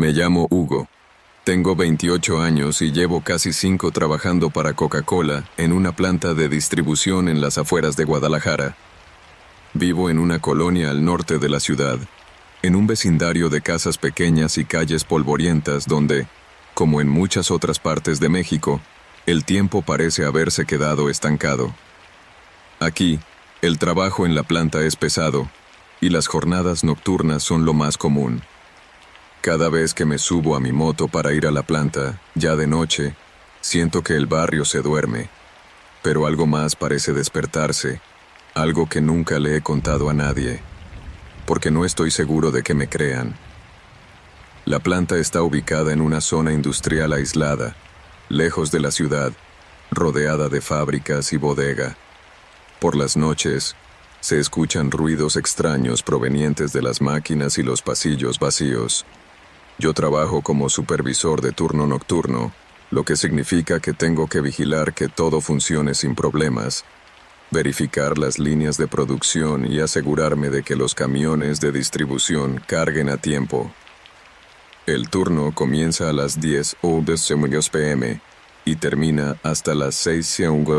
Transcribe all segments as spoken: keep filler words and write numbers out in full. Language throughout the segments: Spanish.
Me llamo Hugo. Tengo veintiocho años y llevo casi cinco trabajando para Coca-Cola en una planta de distribución en las afueras de Guadalajara. Vivo en una colonia al norte de la ciudad, en un vecindario de casas pequeñas y calles polvorientas donde, como en muchas otras partes de México, el tiempo parece haberse quedado estancado. Aquí, el trabajo en la planta es pesado y las jornadas nocturnas son lo más común. Cada vez que me subo a mi moto para ir a la planta, ya de noche, siento que el barrio se duerme, pero algo más parece despertarse, algo que nunca le he contado a nadie, porque no estoy seguro de que me crean. La planta está ubicada en una zona industrial aislada, lejos de la ciudad, rodeada de fábricas y bodega. Por las noches, se escuchan ruidos extraños provenientes de las máquinas y los pasillos vacíos. Yo trabajo como supervisor de turno nocturno, lo que significa que tengo que vigilar que todo funcione sin problemas, verificar las líneas de producción y asegurarme de que los camiones de distribución carguen a tiempo. El turno comienza a las diez p m y termina hasta las seis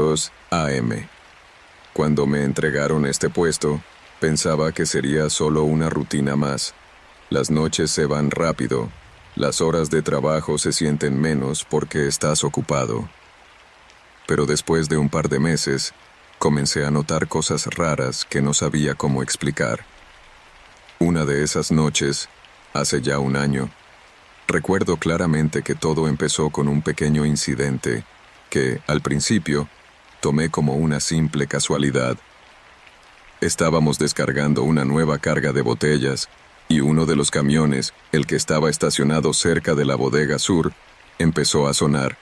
a m Cuando me entregaron este puesto, pensaba que sería solo una rutina más. Las noches se van rápido, las horas de trabajo se sienten menos porque estás ocupado. Pero después de un par de meses, comencé a notar cosas raras que no sabía cómo explicar. Una de esas noches, hace ya un año, recuerdo claramente que todo empezó con un pequeño incidente que, al principio, tomé como una simple casualidad. Estábamos descargando una nueva carga de botellas y uno de los camiones, el que estaba estacionado cerca de la bodega sur, empezó a sonar.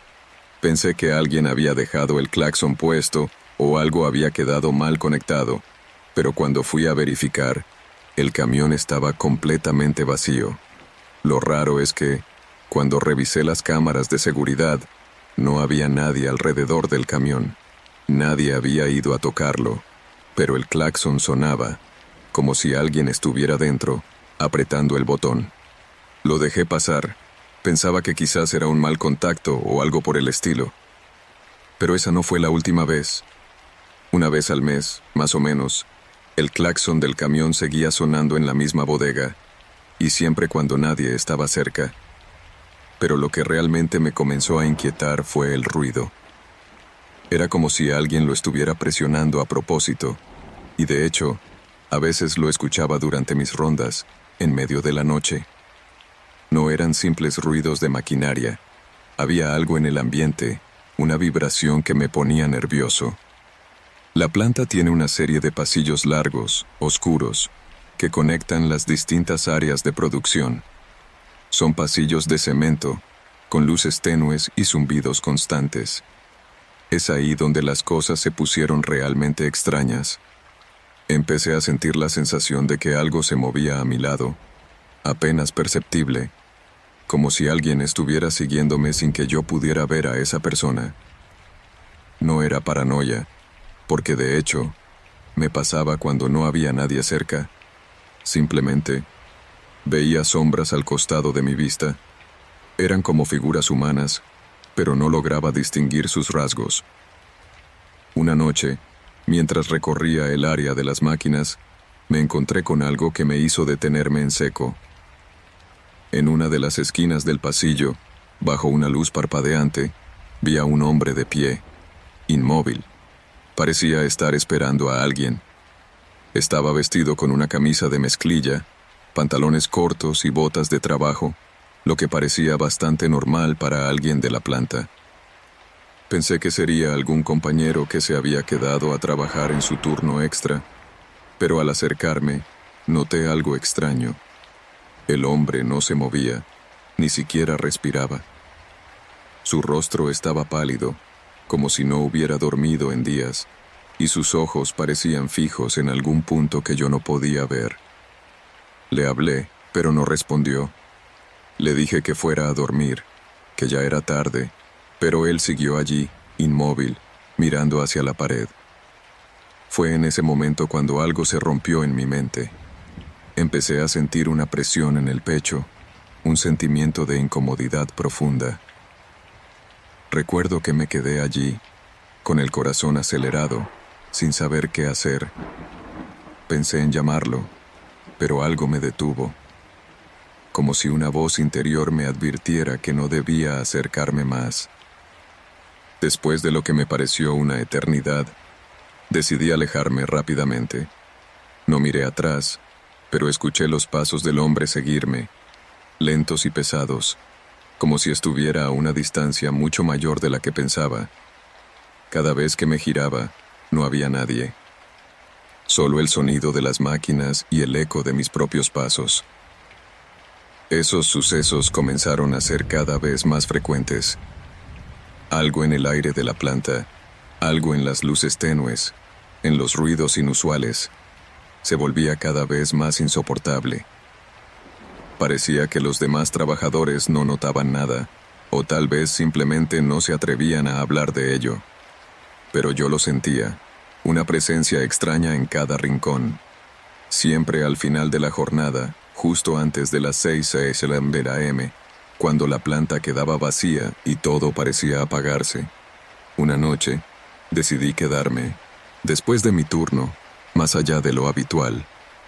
Pensé que alguien había dejado el claxon puesto o algo había quedado mal conectado, pero cuando fui a verificar, el camión estaba completamente vacío. Lo raro es que, cuando revisé las cámaras de seguridad, no había nadie alrededor del camión. Nadie había ido a tocarlo, pero el claxon sonaba, como si alguien estuviera dentro, apretando el botón. Lo dejé pasar. Pensaba que quizás era un mal contacto o algo por el estilo. Pero esa no fue la última vez. Una vez al mes, más o menos, el claxon del camión seguía sonando en la misma bodega, y siempre cuando nadie estaba cerca. Pero lo que realmente me comenzó a inquietar fue el ruido. Era como si alguien lo estuviera presionando a propósito, y de hecho, a veces lo escuchaba durante mis rondas, en medio de la noche. No eran simples ruidos de maquinaria, había algo en el ambiente, una vibración que me ponía nervioso. La planta tiene una serie de pasillos largos, oscuros, que conectan las distintas áreas de producción. Son pasillos de cemento, con luces tenues y zumbidos constantes. Es ahí donde las cosas se pusieron realmente extrañas. Empecé a sentir la sensación de que algo se movía a mi lado, apenas perceptible, como si alguien estuviera siguiéndome sin que yo pudiera ver a esa persona. No era paranoia, porque de hecho, me pasaba cuando no había nadie cerca. Simplemente, veía sombras al costado de mi vista. Eran como figuras humanas, pero no lograba distinguir sus rasgos. Una noche, mientras recorría el área de las máquinas, me encontré con algo que me hizo detenerme en seco. En una de las esquinas del pasillo, bajo una luz parpadeante, vi a un hombre de pie, inmóvil. Parecía estar esperando a alguien. Estaba vestido con una camisa de mezclilla, pantalones cortos y botas de trabajo, lo que parecía bastante normal para alguien de la planta. Pensé que sería algún compañero que se había quedado a trabajar en su turno extra, pero al acercarme, noté algo extraño. El hombre no se movía, ni siquiera respiraba. Su rostro estaba pálido, como si no hubiera dormido en días, y sus ojos parecían fijos en algún punto que yo no podía ver. Le hablé, pero no respondió. Le dije que fuera a dormir, que ya era tarde, pero él siguió allí, inmóvil, mirando hacia la pared. Fue en ese momento cuando algo se rompió en mi mente. Empecé a sentir una presión en el pecho, un sentimiento de incomodidad profunda. Recuerdo que me quedé allí, con el corazón acelerado, sin saber qué hacer. Pensé en llamarlo, pero algo me detuvo, como si una voz interior me advirtiera que no debía acercarme más. Después de lo que me pareció una eternidad, decidí alejarme rápidamente. No miré atrás, pero escuché los pasos del hombre seguirme, lentos y pesados, como si estuviera a una distancia mucho mayor de la que pensaba. Cada vez que me giraba, no había nadie. Solo el sonido de las máquinas y el eco de mis propios pasos. Esos sucesos comenzaron a ser cada vez más frecuentes. Algo en el aire de la planta, algo en las luces tenues, en los ruidos inusuales, se volvía cada vez más insoportable. Parecía que los demás trabajadores no notaban nada, o tal vez simplemente no se atrevían a hablar de ello. Pero yo lo sentía, una presencia extraña en cada rincón. Siempre al final de la jornada, justo antes de las seis a eme, cuando la planta quedaba vacía y todo parecía apagarse. Una noche, decidí quedarme, después de mi turno, más allá de lo habitual.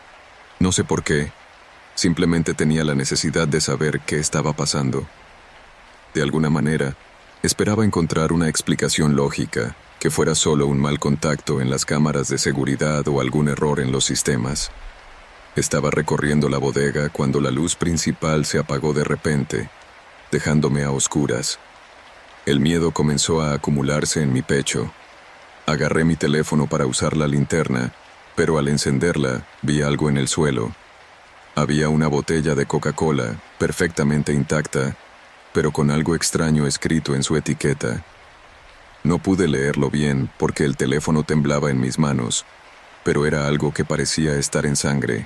No sé por qué, simplemente tenía la necesidad de saber qué estaba pasando. De alguna manera, esperaba encontrar una explicación lógica, que fuera solo un mal contacto en las cámaras de seguridad o algún error en los sistemas. Estaba recorriendo la bodega cuando la luz principal se apagó de repente, dejándome a oscuras. El miedo comenzó a acumularse en mi pecho. Agarré mi teléfono para usar la linterna, pero al encenderla, vi algo en el suelo. Había una botella de Coca-Cola, perfectamente intacta, pero con algo extraño escrito en su etiqueta. No pude leerlo bien porque el teléfono temblaba en mis manos, pero era algo que parecía estar en sangre.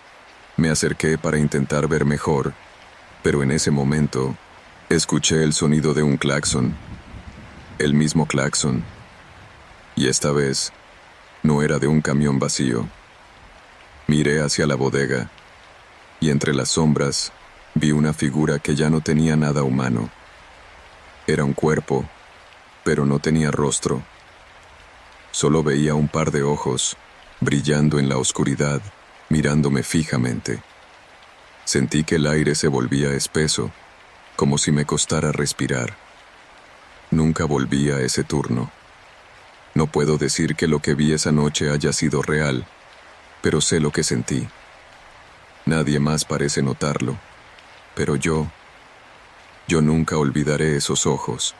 Me acerqué para intentar ver mejor, pero en ese momento, escuché el sonido de un claxon. El mismo claxon. Y esta vez, no era de un camión vacío. Miré hacia la bodega, y entre las sombras, vi una figura que ya no tenía nada humano. Era un cuerpo, pero no tenía rostro. Solo veía un par de ojos, brillando en la oscuridad, mirándome fijamente. Sentí que el aire se volvía espeso, como si me costara respirar. Nunca volví a ese turno. No puedo decir que lo que vi esa noche haya sido real, pero sé lo que sentí. Nadie más parece notarlo, pero yo, yo nunca olvidaré esos ojos.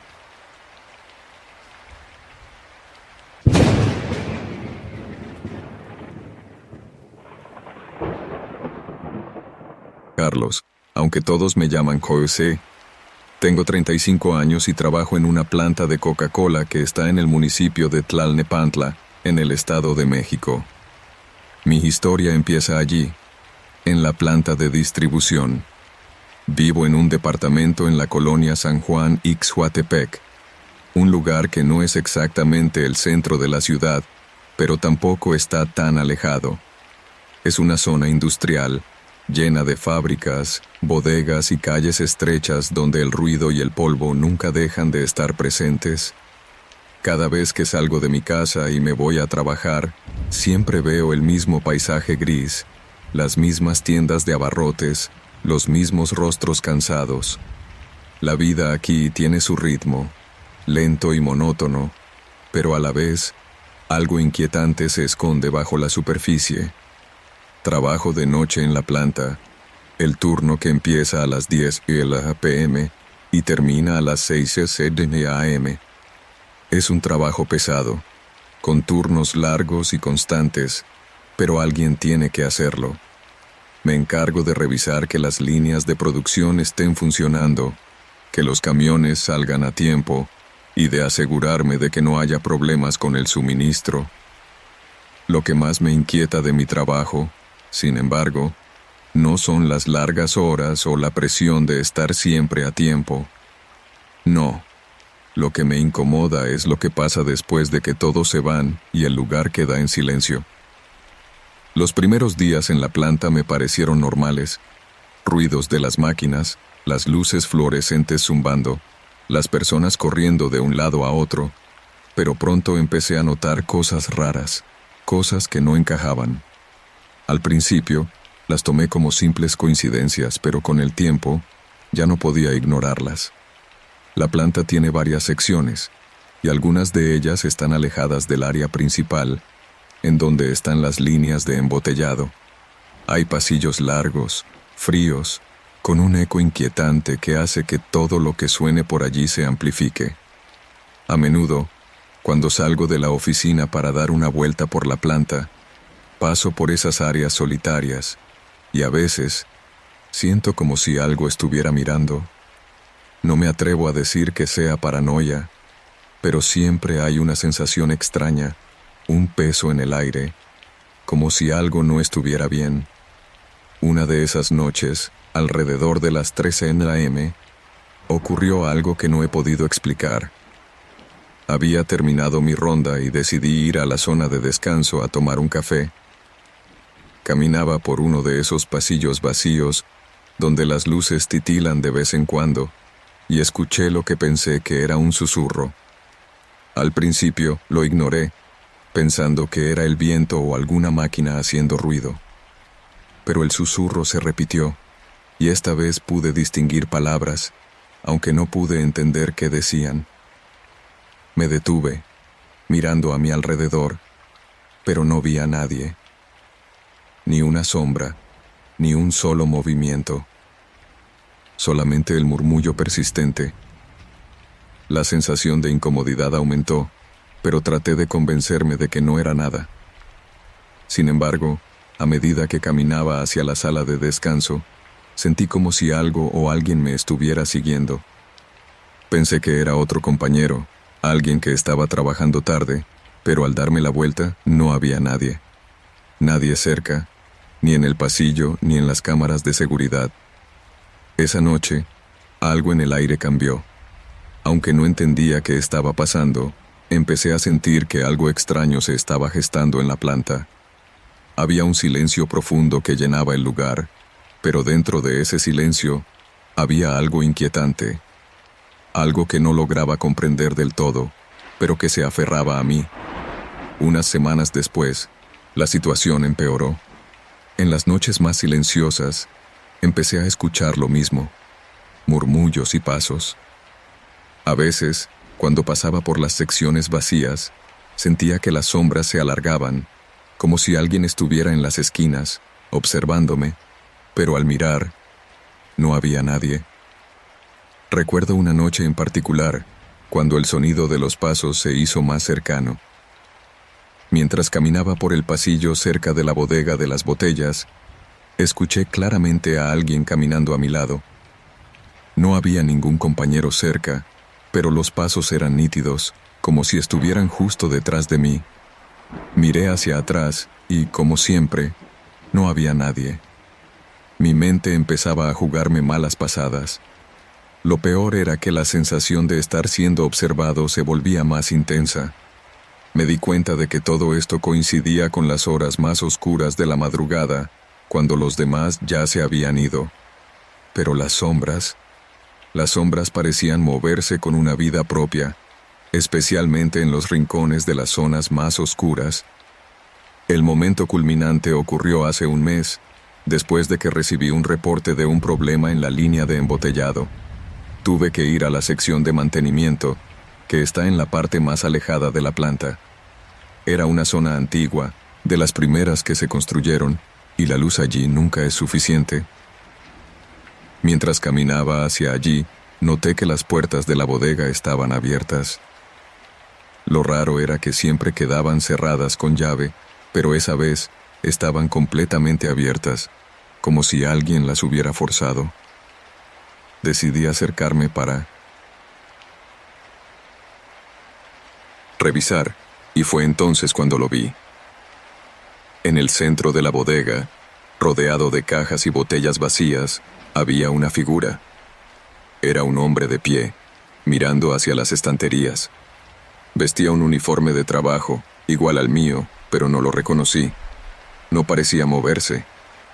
Carlos, aunque todos me llaman José, tengo treinta y cinco años y trabajo en una planta de Coca-Cola que está en el municipio de Tlalnepantla, en el Estado de México. Mi historia empieza allí, en la planta de distribución. Vivo en un departamento en la colonia San Juan Ixhuatepec, un lugar que no es exactamente el centro de la ciudad, pero tampoco está tan alejado. Es una zona industrial, llena de fábricas, bodegas y calles estrechas donde el ruido y el polvo nunca dejan de estar presentes. Cada vez que salgo de mi casa y me voy a trabajar, siempre veo el mismo paisaje gris, las mismas tiendas de abarrotes, los mismos rostros cansados. La vida aquí tiene su ritmo, lento y monótono, pero a la vez, algo inquietante se esconde bajo la superficie. Trabajo de noche en la planta, el turno que empieza a las diez pe eme y termina a las seis a eme. Es un trabajo pesado, con turnos largos y constantes, pero alguien tiene que hacerlo. Me encargo de revisar que las líneas de producción estén funcionando, que los camiones salgan a tiempo y de asegurarme de que no haya problemas con el suministro. Lo que más me inquieta de mi trabajo, sin embargo, no son las largas horas o la presión de estar siempre a tiempo. No, lo que me incomoda es lo que pasa después de que todos se van y el lugar queda en silencio. Los primeros días en la planta me parecieron normales. ruidos de las máquinas, las luces fluorescentes zumbando, las personas corriendo de un lado a otro, pero pronto empecé a notar cosas raras, cosas que no encajaban. Al principio, las tomé como simples coincidencias, pero con el tiempo, ya no podía ignorarlas. La planta tiene varias secciones, y algunas de ellas están alejadas del área principal, en donde están las líneas de embotellado. Hay pasillos largos, fríos, con un eco inquietante que hace que todo lo que suene por allí se amplifique. A menudo, cuando salgo de la oficina para dar una vuelta por la planta, paso por esas áreas solitarias, y a veces siento como si algo estuviera mirando. No me atrevo a decir que sea paranoia, pero siempre hay una sensación extraña, un peso en el aire, como si algo no estuviera bien. Una de esas noches, alrededor de las tres de la eme, ocurrió algo que no he podido explicar. Había terminado mi ronda y decidí ir a la zona de descanso a tomar un café. Caminaba por uno de esos pasillos vacíos donde las luces titilan de vez en cuando, y escuché lo que pensé que era un susurro. Al principio lo ignoré, pensando que era el viento o alguna máquina haciendo ruido. Pero el susurro se repitió, y esta vez pude distinguir palabras, aunque no pude entender qué decían. Me detuve, mirando a mi alrededor, pero no vi a nadie. Ni una sombra, ni un solo movimiento. Solamente el murmullo persistente. La sensación de incomodidad aumentó, pero traté de convencerme de que no era nada. Sin embargo, a medida que caminaba hacia la sala de descanso, sentí como si algo o alguien me estuviera siguiendo. Pensé que era otro compañero, alguien que estaba trabajando tarde, pero al darme la vuelta no había nadie. Nadie cerca, ni en el pasillo ni en las cámaras de seguridad. Esa noche, algo en el aire cambió. Aunque no entendía qué estaba pasando, empecé a sentir que algo extraño se estaba gestando en la planta. Había un silencio profundo que llenaba el lugar, pero dentro de ese silencio había algo inquietante. Algo que no lograba comprender del todo, pero que se aferraba a mí. Unas semanas después, la situación empeoró. En las noches más silenciosas, empecé a escuchar lo mismo, murmullos y pasos. A veces, cuando pasaba por las secciones vacías, sentía que las sombras se alargaban, como si alguien estuviera en las esquinas, observándome, pero al mirar, no había nadie. Recuerdo una noche en particular, cuando el sonido de los pasos se hizo más cercano. Mientras caminaba por el pasillo cerca de la bodega de las botellas, escuché claramente a alguien caminando a mi lado. No había ningún compañero cerca, pero los pasos eran nítidos, como si estuvieran justo detrás de mí. Miré hacia atrás y, como siempre, no había nadie. Mi mente empezaba a jugarme malas pasadas. Lo peor era que la sensación de estar siendo observado se volvía más intensa. Me di cuenta de que todo esto coincidía con las horas más oscuras de la madrugada, cuando los demás ya se habían ido. Pero las sombras... Las sombras parecían moverse con una vida propia, especialmente en los rincones de las zonas más oscuras. El momento culminante ocurrió hace un mes, después de que recibí un reporte de un problema en la línea de embotellado. Tuve que ir a la sección de mantenimiento, que está en la parte más alejada de la planta. Era una zona antigua, de las primeras que se construyeron, y la luz allí nunca es suficiente. Mientras caminaba hacia allí, noté que las puertas de la bodega estaban abiertas. Lo raro era que siempre quedaban cerradas con llave, pero esa vez estaban completamente abiertas, como si alguien las hubiera forzado. Decidí acercarme para revisar, y fue entonces cuando lo vi. En el centro de la bodega, rodeado de cajas y botellas vacías, había una figura. Era un hombre de pie, mirando hacia las estanterías. Vestía un uniforme de trabajo, igual al mío, pero no lo reconocí. No parecía moverse.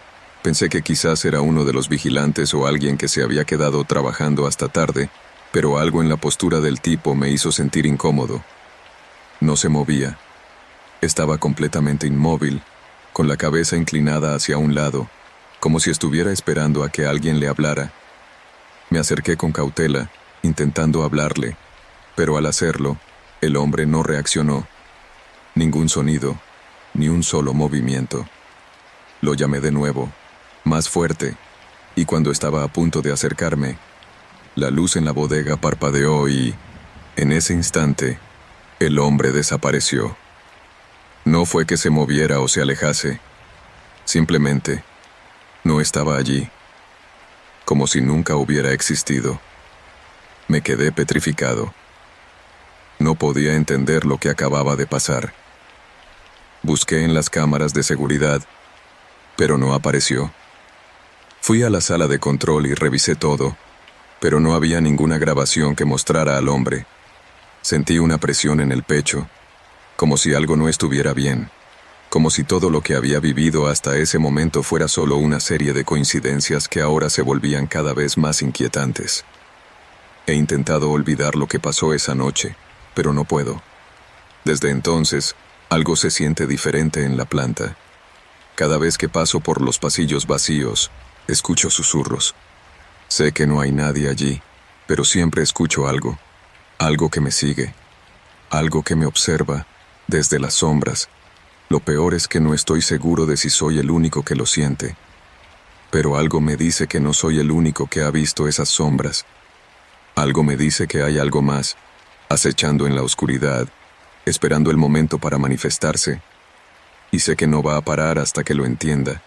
Pensé que quizás era uno de los vigilantes o alguien que se había quedado trabajando hasta tarde, pero algo en la postura del tipo me hizo sentir incómodo. No se movía. Estaba completamente inmóvil, con la cabeza inclinada hacia un lado, como si estuviera esperando a que alguien le hablara. Me acerqué con cautela, intentando hablarle, pero al hacerlo, el hombre no reaccionó. Ningún sonido, ni un solo movimiento. Lo llamé de nuevo, más fuerte, y cuando estaba a punto de acercarme, la luz en la bodega parpadeó y, en ese instante, el hombre desapareció. No fue que se moviera o se alejase, simplemente no estaba allí, como si nunca hubiera existido. Me quedé petrificado. No podía entender lo que acababa de pasar. Busqué en las cámaras de seguridad, pero no apareció. Fui a la sala de control y revisé todo, pero no había ninguna grabación que mostrara al hombre. Sentí una presión en el pecho, como si algo no estuviera bien, como si todo lo que había vivido hasta ese momento fuera solo una serie de coincidencias que ahora se volvían cada vez más inquietantes. He intentado olvidar lo que pasó esa noche, pero no puedo. Desde entonces, algo se siente diferente en la planta. Cada vez que paso por los pasillos vacíos, escucho susurros. Sé que no hay nadie allí, pero siempre escucho algo, algo que me sigue, algo que me observa desde las sombras. Lo peor es que no estoy seguro de si soy el único que lo siente, pero algo me dice que no soy el único que ha visto esas sombras. Algo me dice que hay algo más, acechando en la oscuridad, esperando el momento para manifestarse, y sé que no va a parar hasta que lo entienda.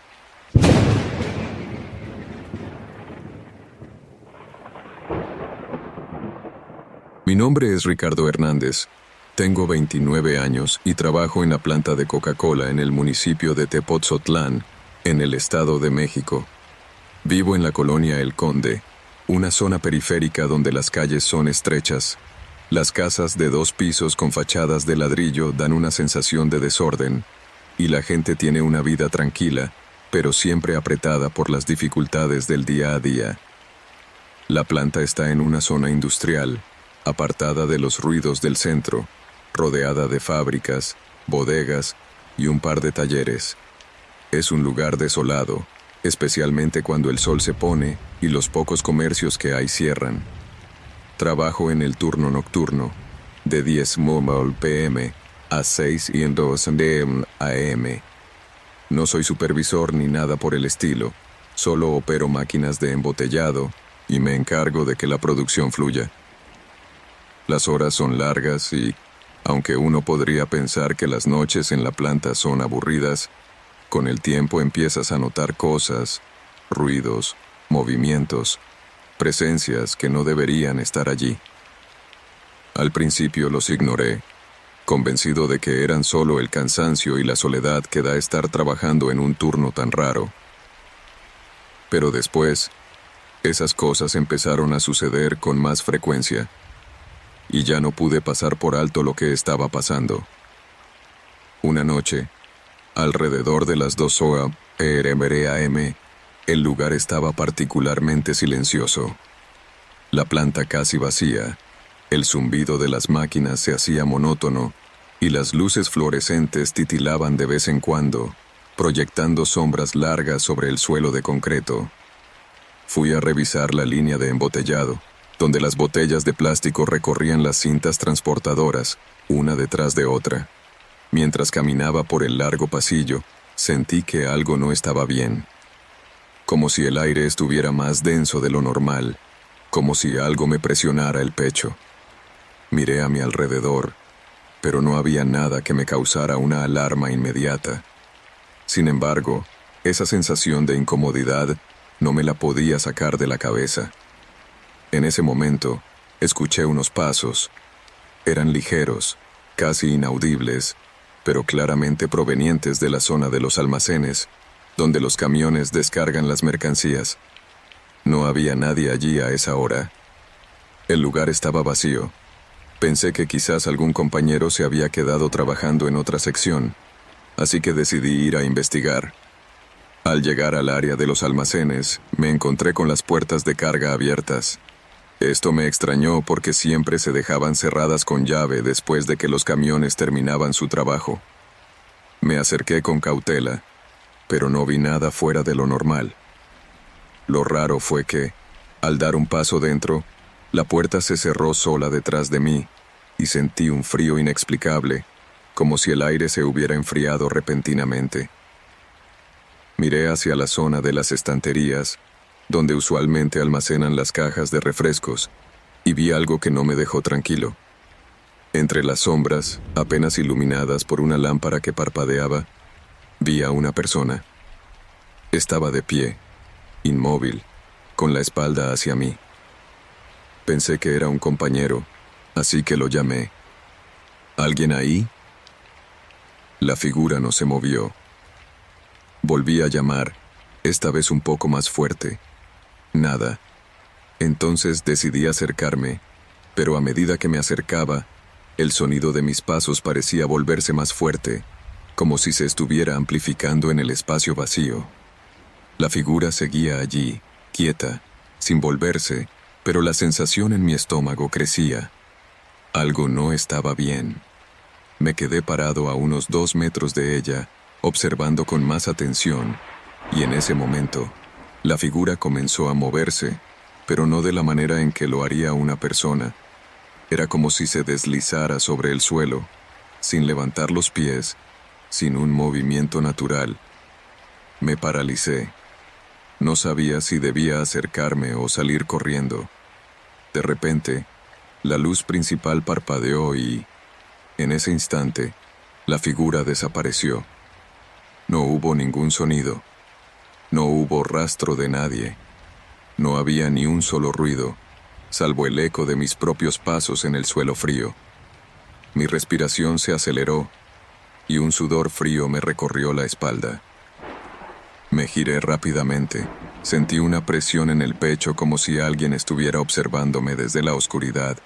Mi nombre es Ricardo Hernández, tengo veintinueve años y trabajo en la planta de Coca-Cola en el municipio de Tepotzotlán, en el Estado de México. Vivo en la colonia El Conde, una zona periférica donde las calles son estrechas. Las casas de dos pisos con fachadas de ladrillo dan una sensación de desorden, y la gente tiene una vida tranquila, pero siempre apretada por las dificultades del día a día. La planta está en una zona industrial, apartada de los ruidos del centro, rodeada de fábricas, bodegas y un par de talleres. Es un lugar desolado, especialmente cuando el sol se pone y los pocos comercios que hay cierran. Trabajo en el turno nocturno, de diez p m a seis y dos a m No soy supervisor ni nada por el estilo, solo opero máquinas de embotellado y me encargo de que la producción fluya. Las horas son largas y, aunque uno podría pensar que las noches en la planta son aburridas, con el tiempo empiezas a notar cosas, ruidos, movimientos, presencias que no deberían estar allí. Al principio los ignoré, convencido de que eran solo el cansancio y la soledad que da estar trabajando en un turno tan raro. Pero después, esas cosas empezaron a suceder con más frecuencia, y ya no pude pasar por alto lo que estaba pasando. Una noche, alrededor de las dos a m, el lugar estaba particularmente silencioso. La planta casi vacía, el zumbido de las máquinas se hacía monótono y las luces fluorescentes titilaban de vez en cuando, proyectando sombras largas sobre el suelo de concreto. Fui a revisar la línea de embotellado, donde las botellas de plástico recorrían las cintas transportadoras, una detrás de otra. Mientras caminaba por el largo pasillo, sentí que algo no estaba bien. Como si el aire estuviera más denso de lo normal, como si algo me presionara el pecho. Miré a mi alrededor, pero no había nada que me causara una alarma inmediata. Sin embargo, esa sensación de incomodidad no me la podía sacar de la cabeza. En ese momento, escuché unos pasos. Eran ligeros, casi inaudibles, pero claramente provenientes de la zona de los almacenes, donde los camiones descargan las mercancías. No había nadie allí a esa hora. El lugar estaba vacío. Pensé que quizás algún compañero se había quedado trabajando en otra sección, así que decidí ir a investigar. Al llegar al área de los almacenes, me encontré con las puertas de carga abiertas. Esto me extrañó porque siempre se dejaban cerradas con llave después de que los camiones terminaban su trabajo. Me acerqué con cautela, pero no vi nada fuera de lo normal. Lo raro fue que, al dar un paso dentro, la puerta se cerró sola detrás de mí y sentí un frío inexplicable, como si el aire se hubiera enfriado repentinamente. Miré hacia la zona de las estanterías, donde usualmente almacenan las cajas de refrescos, y vi algo que no me dejó tranquilo. Entre las sombras, apenas iluminadas por una lámpara que parpadeaba, vi a una persona. Estaba de pie, inmóvil, con la espalda hacia mí. Pensé que era un compañero, así que lo llamé. ¿Alguien ahí? La figura no se movió. Volví a llamar, esta vez un poco más fuerte. Nada. Entonces decidí acercarme, pero a medida que me acercaba, el sonido de mis pasos parecía volverse más fuerte, como si se estuviera amplificando en el espacio vacío. La figura seguía allí, quieta, sin volverse, pero la sensación en mi estómago crecía. Algo no estaba bien. Me quedé parado a unos dos metros de ella, observando con más atención, y en ese momento, la figura comenzó a moverse, pero no de la manera en que lo haría una persona. Era como si se deslizara sobre el suelo, sin levantar los pies, sin un movimiento natural. Me paralicé. No sabía si debía acercarme o salir corriendo. De repente, la luz principal parpadeó y, en ese instante, la figura desapareció. No hubo ningún sonido. No hubo rastro de nadie. No había ni un solo ruido, salvo el eco de mis propios pasos en el suelo frío. Mi respiración se aceleró y un sudor frío me recorrió la espalda. Me giré rápidamente. Sentí una presión en el pecho como si alguien estuviera observándome desde la oscuridad.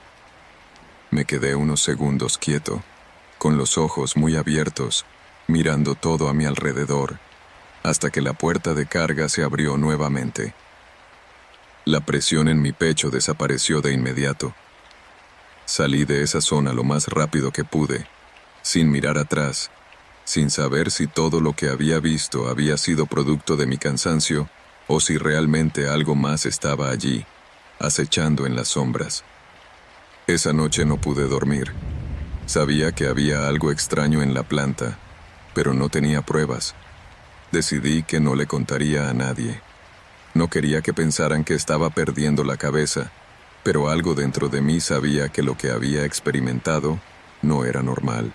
Me quedé unos segundos quieto, con los ojos muy abiertos, mirando todo a mi alrededor, hasta que la puerta de carga se abrió nuevamente. La presión en mi pecho desapareció de inmediato. Salí de esa zona lo más rápido que pude, sin mirar atrás, sin saber si todo lo que había visto había sido producto de mi cansancio o si realmente algo más estaba allí, acechando en las sombras. Esa noche no pude dormir. Sabía que había algo extraño en la planta, pero no tenía pruebas. Decidí que no le contaría a nadie. No quería que pensaran que estaba perdiendo la cabeza, pero algo dentro de mí sabía que lo que había experimentado no era normal.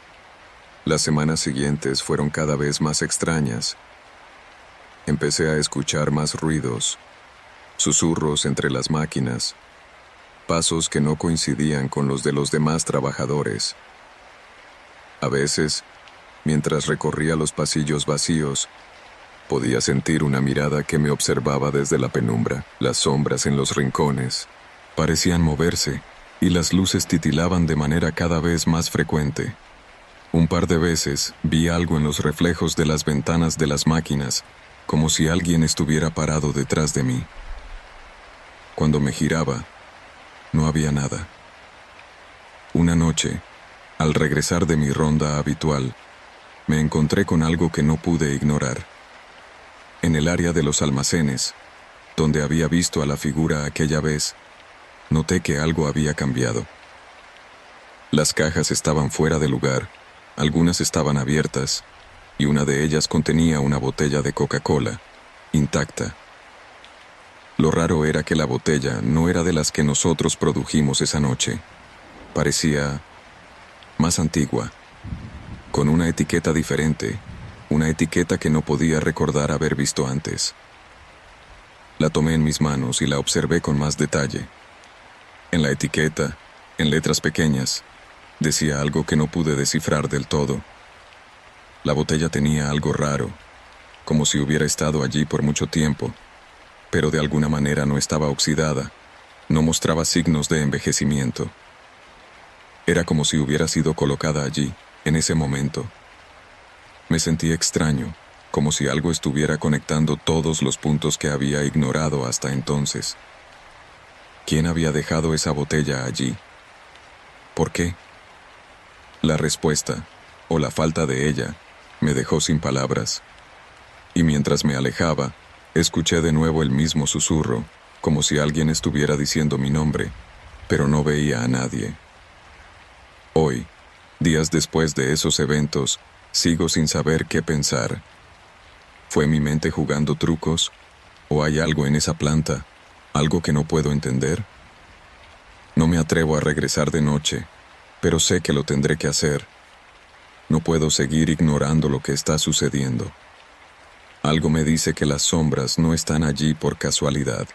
Las semanas siguientes fueron cada vez más extrañas. Empecé a escuchar más ruidos, susurros entre las máquinas, pasos que no coincidían con los de los demás trabajadores. A veces, mientras recorría los pasillos vacíos, podía sentir una mirada que me observaba desde la penumbra. Las sombras en los rincones parecían moverse y las luces titilaban de manera cada vez más frecuente. Un par de veces vi algo en los reflejos de las ventanas de las máquinas, como si alguien estuviera parado detrás de mí. Cuando me giraba, no había nada. Una noche, al regresar de mi ronda habitual, me encontré con algo que no pude ignorar. En el área de los almacenes, donde había visto a la figura aquella vez, noté que algo había cambiado. Las cajas estaban fuera de lugar, algunas estaban abiertas, y una de ellas contenía una botella de Coca-Cola, intacta. Lo raro era que la botella no era de las que nosotros produjimos esa noche. Parecía más antigua, con una etiqueta diferente, una etiqueta que no podía recordar haber visto antes. La tomé en mis manos y la observé con más detalle. En la etiqueta, en letras pequeñas, decía algo que no pude descifrar del todo. La botella tenía algo raro, como si hubiera estado allí por mucho tiempo, pero de alguna manera no estaba oxidada, no mostraba signos de envejecimiento. Era como si hubiera sido colocada allí, en ese momento. Me sentí extraño, como si algo estuviera conectando todos los puntos que había ignorado hasta entonces. ¿Quién había dejado esa botella allí? ¿Por qué? La respuesta, o la falta de ella, me dejó sin palabras. Y mientras me alejaba, escuché de nuevo el mismo susurro, como si alguien estuviera diciendo mi nombre, pero no veía a nadie. Hoy, días después de esos eventos, sigo sin saber qué pensar. ¿Fue mi mente jugando trucos? ¿O hay algo en esa planta, algo que no puedo entender? No me atrevo a regresar de noche, pero sé que lo tendré que hacer. No puedo seguir ignorando lo que está sucediendo. Algo me dice que las sombras no están allí por casualidad.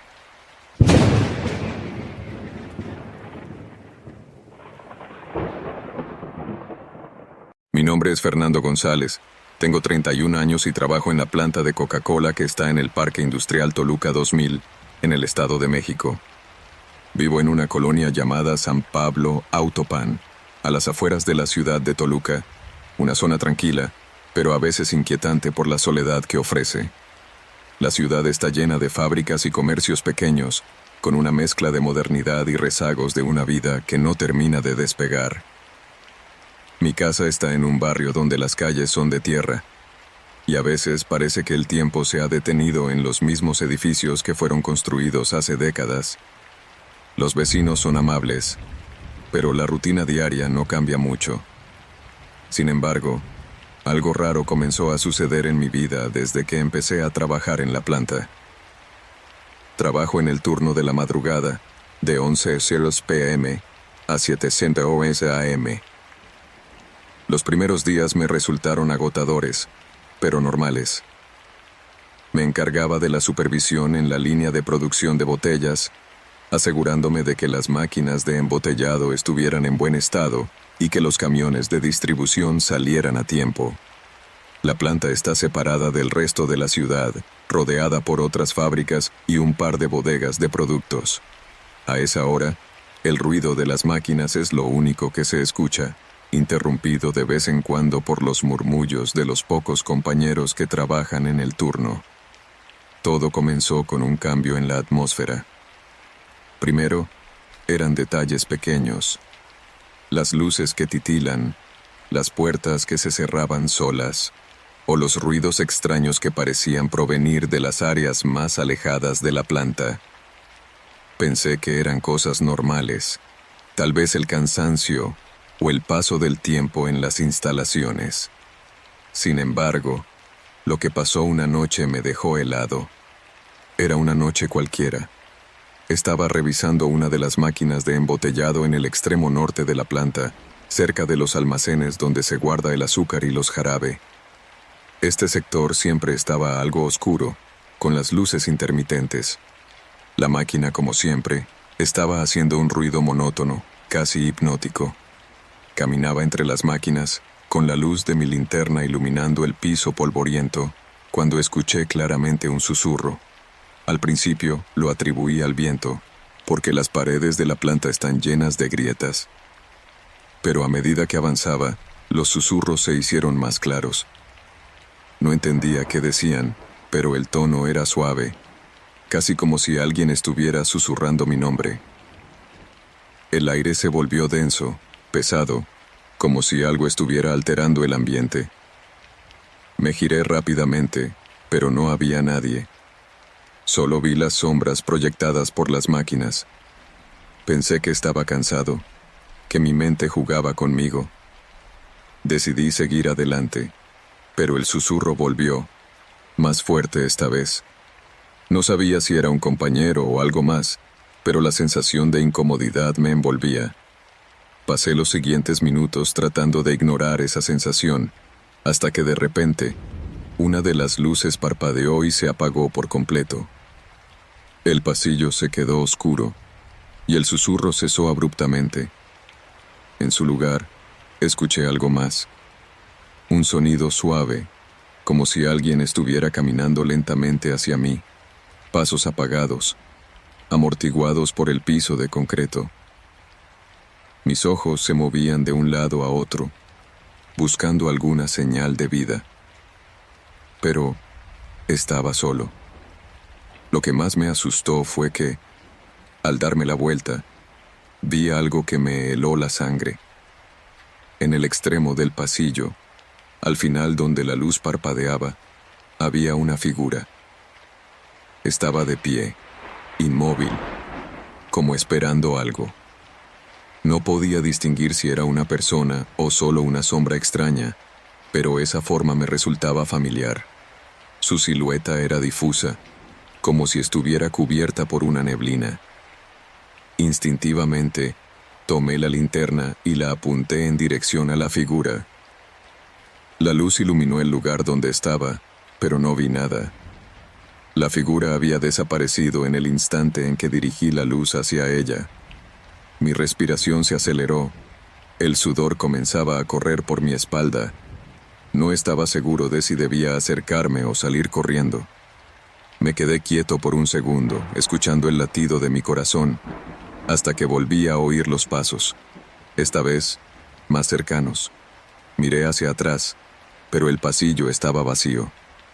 Mi nombre es Fernando González. Tengo treinta y un años y trabajo en la planta de Coca-Cola que está en el Parque Industrial Toluca dos mil, en el Estado de México. Vivo en una colonia llamada San Pablo Autopan, a las afueras de la ciudad de Toluca, una zona tranquila, pero a veces inquietante por la soledad que ofrece. La ciudad está llena de fábricas y comercios pequeños, con una mezcla de modernidad y rezagos de una vida que no termina de despegar. Mi casa está en un barrio donde las calles son de tierra, y a veces parece que el tiempo se ha detenido en los mismos edificios que fueron construidos hace décadas. Los vecinos son amables, pero la rutina diaria no cambia mucho. Sin embargo, algo raro comenzó a suceder en mi vida desde que empecé a trabajar en la planta. Trabajo en el turno de la madrugada, de once p m a siete a m Los primeros días me resultaron agotadores, pero normales. Me encargaba de la supervisión en la línea de producción de botellas, asegurándome de que las máquinas de embotellado estuvieran en buen estado y que los camiones de distribución salieran a tiempo. La planta está separada del resto de la ciudad, rodeada por otras fábricas y un par de bodegas de productos. A esa hora, el ruido de las máquinas es lo único que se escucha, interrumpido de vez en cuando por los murmullos de los pocos compañeros que trabajan en el turno. Todo comenzó con un cambio en la atmósfera. Primero, eran detalles pequeños. Las luces que titilan, las puertas que se cerraban solas, o los ruidos extraños que parecían provenir de las áreas más alejadas de la planta. Pensé que eran cosas normales, tal vez el cansancio o el paso del tiempo en las instalaciones. Sin embargo, lo que pasó una noche me dejó helado. Era una noche cualquiera. Estaba revisando una de las máquinas de embotellado en el extremo norte de la planta, cerca de los almacenes donde se guarda el azúcar y los jarabe. Este sector siempre estaba algo oscuro, con las luces intermitentes. La máquina, como siempre, estaba haciendo un ruido monótono, casi hipnótico. Caminaba entre las máquinas, con la luz de mi linterna iluminando el piso polvoriento, cuando escuché claramente un susurro. Al principio lo atribuí al viento, porque las paredes de la planta están llenas de grietas. Pero a medida que avanzaba, los susurros se hicieron más claros. No entendía qué decían, pero el tono era suave, casi como si alguien estuviera susurrando mi nombre. El aire se volvió denso, pesado, como si algo estuviera alterando el ambiente. Me giré rápidamente, pero no había nadie. Solo vi las sombras proyectadas por las máquinas. Pensé que estaba cansado, que mi mente jugaba conmigo. Decidí seguir adelante, pero el susurro volvió, más fuerte esta vez. No sabía si era un compañero o algo más, pero la sensación de incomodidad me envolvía. Pasé los siguientes minutos tratando de ignorar esa sensación, hasta que de repente, una de las luces parpadeó y se apagó por completo. El pasillo se quedó oscuro, y el susurro cesó abruptamente. En su lugar, escuché algo más. Un sonido suave, como si alguien estuviera caminando lentamente hacia mí. Pasos apagados, amortiguados por el piso de concreto. Mis ojos se movían de un lado a otro, buscando alguna señal de vida. pero estaba solo. Lo que más me asustó fue que, al darme la vuelta, vi algo que me heló la sangre. En el extremo del pasillo, al final donde la luz parpadeaba, había una figura. Estaba de pie, inmóvil, como esperando algo. No podía distinguir si era una persona o solo una sombra extraña, pero esa forma me resultaba familiar. Su silueta era difusa, como si estuviera cubierta por una neblina. Instintivamente, tomé la linterna y la apunté en dirección a la figura. La luz iluminó el lugar donde estaba, pero no vi nada. La figura había desaparecido en el instante en que dirigí la luz hacia ella. Mi respiración se aceleró. El sudor comenzaba a correr por mi espalda. No estaba seguro de si debía acercarme o salir corriendo. Me quedé quieto por un segundo, escuchando el latido de mi corazón, hasta que volví a oír los pasos. Esta vez, más cercanos. Miré hacia atrás, pero el pasillo estaba vacío.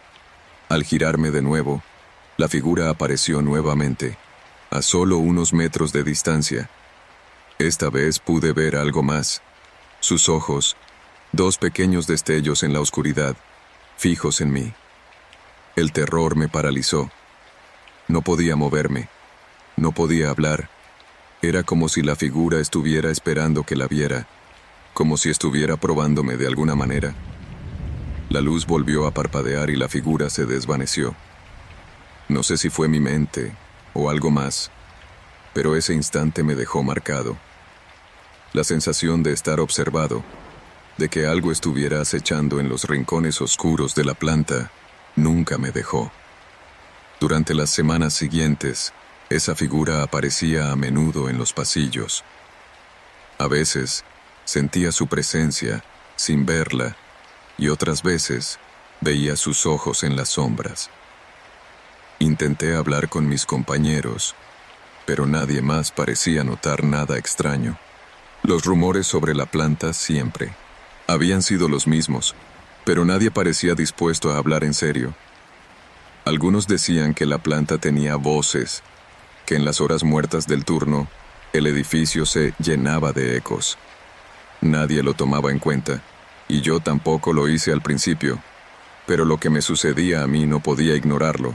Al girarme de nuevo, la figura apareció nuevamente, a solo unos metros de distancia. Esta vez pude ver algo más. Sus ojos, dos pequeños destellos en la oscuridad, fijos en mí. El terror me paralizó. No podía moverme, no podía hablar. Era como si la figura estuviera esperando que la viera, como si estuviera probándome de alguna manera. La luz volvió a parpadear y la figura se desvaneció. No sé si fue mi mente o algo más, pero ese instante me dejó marcado. La sensación de estar observado, de que algo estuviera acechando en los rincones oscuros de la planta, nunca me dejó. Durante las semanas siguientes, esa figura aparecía a menudo en los pasillos. A veces, sentía su presencia, sin verla, y otras veces, veía sus ojos en las sombras. Intenté hablar con mis compañeros, pero nadie más parecía notar nada extraño. Los rumores sobre la planta siempre habían sido los mismos, pero nadie parecía dispuesto a hablar en serio. Algunos decían que la planta tenía voces, que en las horas muertas del turno, el edificio se llenaba de ecos. Nadie lo tomaba en cuenta, y yo tampoco lo hice al principio, pero lo que me sucedía a mí no podía ignorarlo.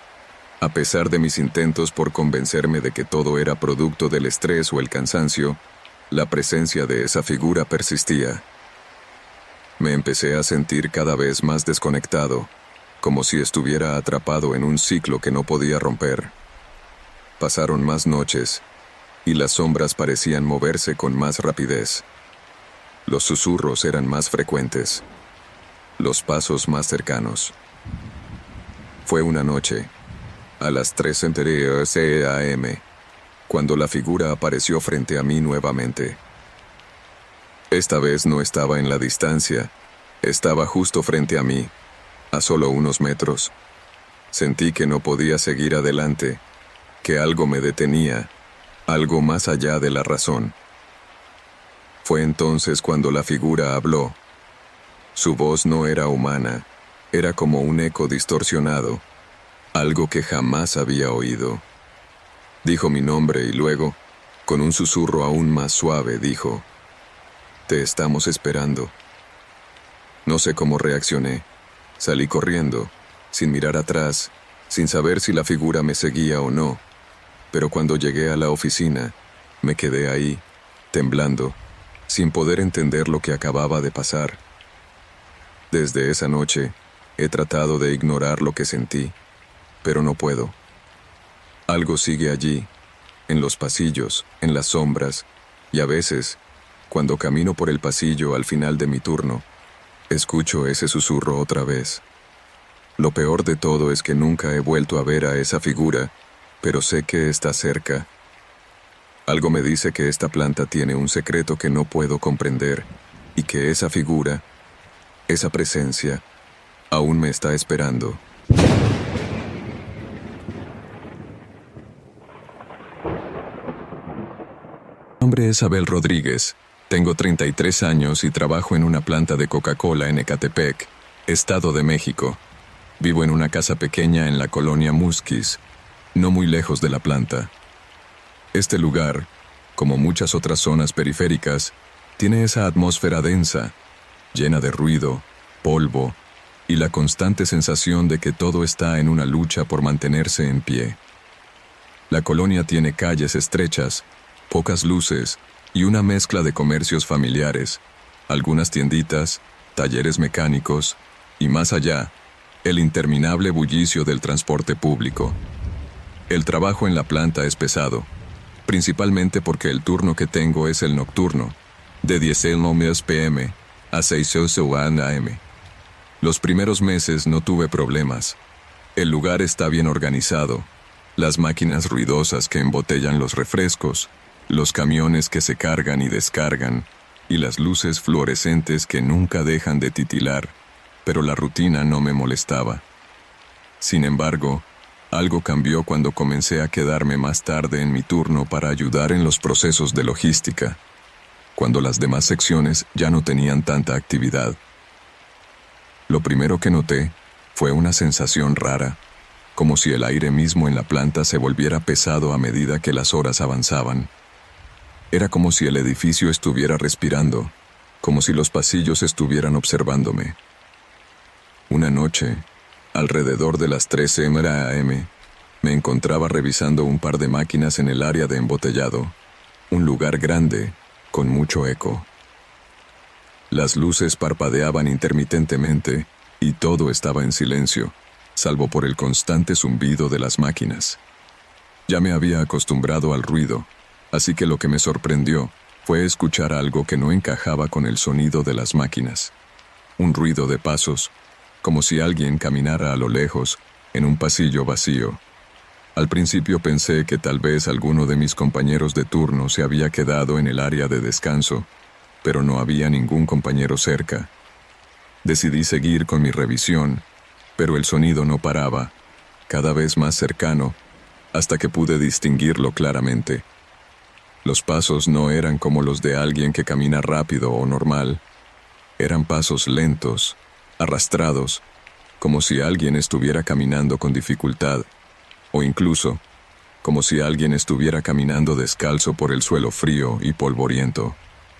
A pesar de mis intentos por convencerme de que todo era producto del estrés o el cansancio, la presencia de esa figura persistía. Me empecé a sentir cada vez más desconectado, como si estuviera atrapado en un ciclo que no podía romper. Pasaron más noches, y las sombras parecían moverse con más rapidez. Los susurros eran más frecuentes, los pasos más cercanos. Fue una noche, a las tres a m, cuando la figura apareció frente a mí nuevamente. Esta vez no estaba en la distancia, estaba justo frente a mí, a solo unos metros. Sentí que no podía seguir adelante, que algo me detenía, algo más allá de la razón. Fue entonces cuando la figura habló. Su voz no era humana, era como un eco distorsionado, algo que jamás había oído. Dijo mi nombre y luego, con un susurro aún más suave, dijo: «Te estamos esperando». No sé cómo reaccioné. Salí corriendo, sin mirar atrás, sin saber si la figura me seguía o no. Pero cuando llegué a la oficina, me quedé ahí, temblando, sin poder entender lo que acababa de pasar. Desde esa noche, he tratado de ignorar lo que sentí, pero no puedo. Algo sigue allí, en los pasillos, en las sombras, y a veces, cuando camino por el pasillo al final de mi turno, escucho ese susurro otra vez. Lo peor de todo es que nunca he vuelto a ver a esa figura, pero sé que está cerca. Algo me dice que esta planta tiene un secreto que no puedo comprender, y que esa figura, esa presencia, aún me está esperando. Mi nombre es Abel Rodríguez. Tengo treinta y tres años y trabajo en una planta de Coca-Cola en Ecatepec, Estado de México. Vivo en una casa pequeña en la colonia Musquis, no muy lejos de la planta. Este lugar, como muchas otras zonas periféricas, tiene esa atmósfera densa, llena de ruido, polvo y la constante sensación de que todo está en una lucha por mantenerse en pie. La colonia tiene calles estrechas, pocas luces y una mezcla de comercios familiares, algunas tienditas, talleres mecánicos y más allá, el interminable bullicio del transporte público. El trabajo en la planta es pesado, principalmente porque el turno que tengo es el nocturno, de diez p m a seis a m. Los primeros meses no tuve problemas. El lugar está bien organizado, las máquinas ruidosas que embotellan los refrescos, los camiones que se cargan y descargan, y las luces fluorescentes que nunca dejan de titilar, pero la rutina no me molestaba. Sin embargo, algo cambió cuando comencé a quedarme más tarde en mi turno para ayudar en los procesos de logística, cuando las demás secciones ya no tenían tanta actividad. Lo primero que noté fue una sensación rara, como si el aire mismo en la planta se volviera pesado a medida que las horas avanzaban. Era como si el edificio estuviera respirando, como si los pasillos estuvieran observándome. Una noche, alrededor de las tres a m, me encontraba revisando un par de máquinas en el área de embotellado, un lugar grande, con mucho eco. Las luces parpadeaban intermitentemente y todo estaba en silencio, salvo por el constante zumbido de las máquinas. Ya me había acostumbrado al ruido, así que lo que me sorprendió fue escuchar algo que no encajaba con el sonido de las máquinas. Un ruido de pasos, como si alguien caminara a lo lejos, en un pasillo vacío. Al principio pensé que tal vez alguno de mis compañeros de turno se había quedado en el área de descanso, pero no había ningún compañero cerca. Decidí seguir con mi revisión, pero el sonido no paraba, cada vez más cercano, hasta que pude distinguirlo claramente. Los pasos no eran como los de alguien que camina rápido o normal. Eran pasos lentos, arrastrados, como si alguien estuviera caminando con dificultad, o incluso, como si alguien estuviera caminando descalzo por el suelo frío y polvoriento.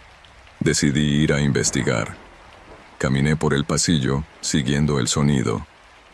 Decidí ir a investigar. Caminé por el pasillo, siguiendo el sonido.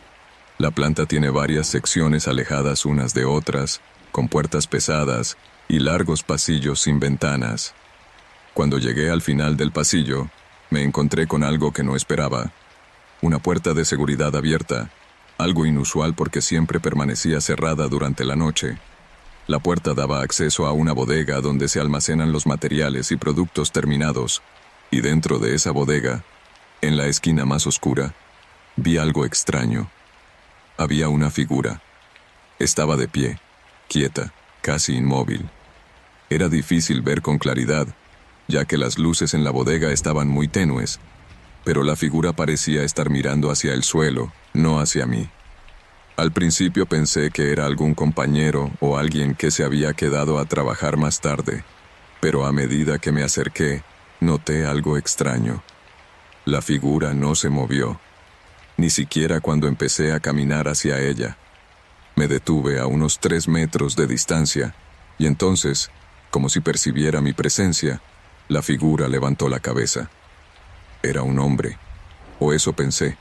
La planta tiene varias secciones alejadas unas de otras, con puertas pesadas y largos pasillos sin ventanas. Cuando llegué al final del pasillo, me encontré con algo que no esperaba. Una puerta de seguridad abierta, algo inusual porque siempre permanecía cerrada durante la noche. La puerta daba acceso a una bodega donde se almacenan los materiales y productos terminados, y dentro de esa bodega, en la esquina más oscura, vi algo extraño. Había una figura. Estaba de pie, quieta, casi inmóvil. Era difícil ver con claridad, ya que las luces en la bodega estaban muy tenues, pero la figura parecía estar mirando hacia el suelo, no hacia mí. Al principio pensé que era algún compañero o alguien que se había quedado a trabajar más tarde, pero a medida que me acerqué, noté algo extraño. La figura no se movió, ni siquiera cuando empecé a caminar hacia ella. Me detuve a unos tres metros de distancia, y entonces, como si percibiera mi presencia, la figura levantó la cabeza. Era un hombre, o eso pensé.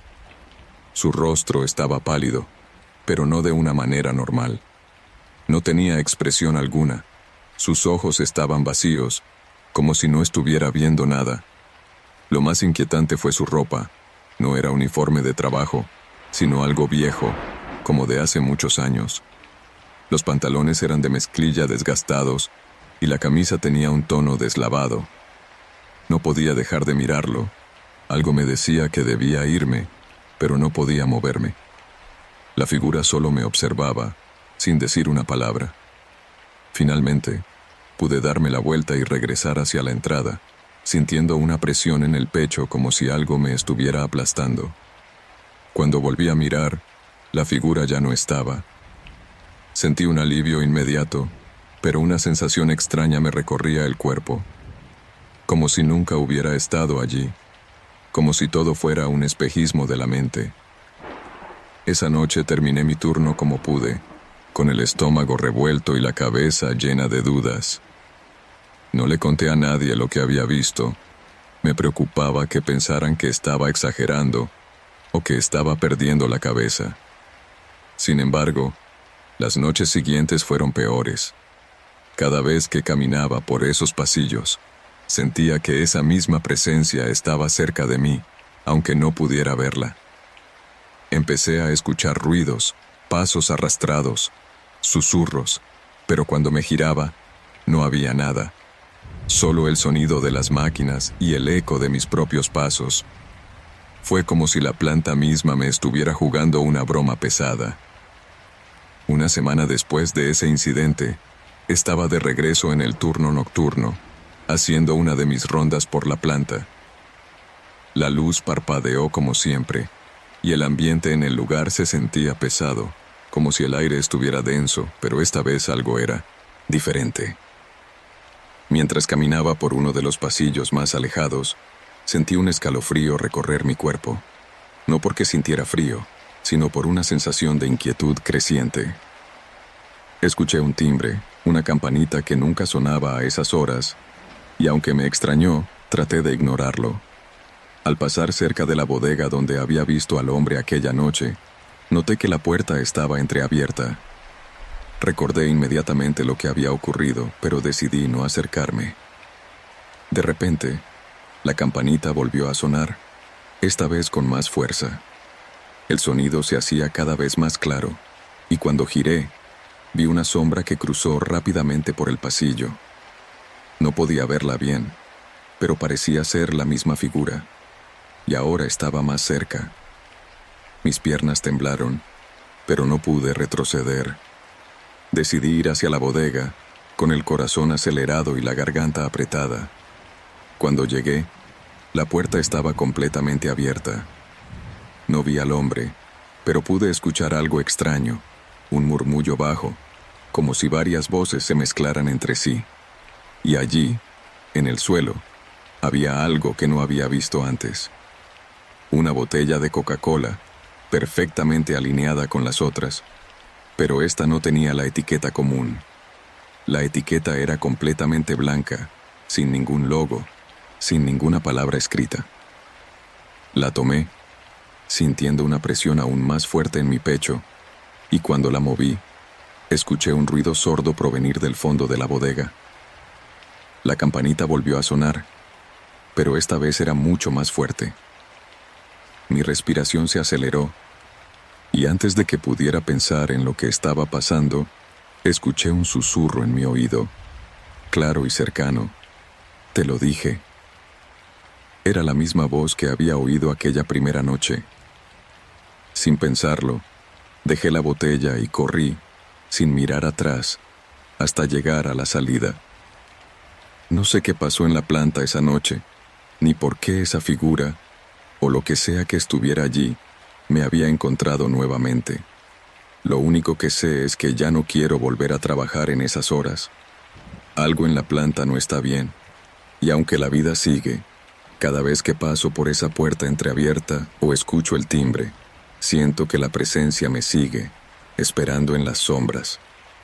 Su rostro estaba pálido, pero no de una manera normal. No tenía expresión alguna. Sus ojos estaban vacíos, como si no estuviera viendo nada. Lo más inquietante fue su ropa. No era uniforme de trabajo, sino algo viejo, como de hace muchos años. Los pantalones eran de mezclilla desgastados y la camisa tenía un tono deslavado. No podía dejar de mirarlo. Algo me decía que debía irme, pero no podía moverme. La figura solo me observaba, sin decir una palabra. Finalmente, pude darme la vuelta y regresar hacia la entrada, sintiendo una presión en el pecho como si algo me estuviera aplastando. Cuando volví a mirar, la figura ya no estaba. Sentí un alivio inmediato, pero una sensación extraña me recorría el cuerpo, como si nunca hubiera estado allí, como si todo fuera un espejismo de la mente. Esa noche terminé mi turno como pude, con el estómago revuelto y la cabeza llena de dudas. No le conté a nadie lo que había visto. Me preocupaba que pensaran que estaba exagerando o que estaba perdiendo la cabeza. Sin embargo, las noches siguientes fueron peores. Cada vez que caminaba por esos pasillos, sentía que esa misma presencia estaba cerca de mí, aunque no pudiera verla. Empecé a escuchar ruidos, pasos arrastrados, susurros, pero cuando me giraba, no había nada. Solo el sonido de las máquinas y el eco de mis propios pasos. Fue como si la planta misma me estuviera jugando una broma pesada. Una semana después de ese incidente, estaba de regreso en el turno nocturno, haciendo una de mis rondas por la planta. La luz parpadeó como siempre, y el ambiente en el lugar se sentía pesado, como si el aire estuviera denso, pero esta vez algo era diferente. Mientras caminaba por uno de los pasillos más alejados, sentí un escalofrío recorrer mi cuerpo. No porque sintiera frío, sino por una sensación de inquietud creciente. Escuché un timbre, una campanita que nunca sonaba a esas horas, y aunque me extrañó, traté de ignorarlo. Al pasar cerca de la bodega donde había visto al hombre aquella noche, noté que la puerta estaba entreabierta. Recordé inmediatamente lo que había ocurrido, pero decidí no acercarme. De repente, la campanita volvió a sonar, esta vez con más fuerza. El sonido se hacía cada vez más claro, y cuando giré, vi una sombra que cruzó rápidamente por el pasillo. No podía verla bien, pero parecía ser la misma figura, y ahora estaba más cerca. Mis piernas temblaron, pero no pude retroceder. Decidí ir hacia la bodega, con el corazón acelerado y la garganta apretada. Cuando llegué, la puerta estaba completamente abierta. No vi al hombre, pero pude escuchar algo extraño, un murmullo bajo, como si varias voces se mezclaran entre sí. Y allí, en el suelo, había algo que no había visto antes. Una botella de Coca-Cola, perfectamente alineada con las otras, pero esta no tenía la etiqueta común. La etiqueta era completamente blanca, sin ningún logo, sin ninguna palabra escrita. La tomé, sintiendo una presión aún más fuerte en mi pecho, y cuando la moví, escuché un ruido sordo provenir del fondo de la bodega. La campanita volvió a sonar, pero esta vez era mucho más fuerte. Mi respiración se aceleró, y antes de que pudiera pensar en lo que estaba pasando, escuché un susurro en mi oído, claro y cercano. «Te lo dije». Era la misma voz que había oído aquella primera noche. Sin pensarlo, dejé la botella y corrí, sin mirar atrás, hasta llegar a la salida. No sé qué pasó en la planta esa noche, ni por qué esa figura, o lo que sea que estuviera allí, me había encontrado nuevamente. Lo único que sé es que ya no quiero volver a trabajar en esas horas. Algo en la planta no está bien, y aunque la vida sigue, cada vez que paso por esa puerta entreabierta o escucho el timbre, siento que la presencia me sigue, esperando en las sombras.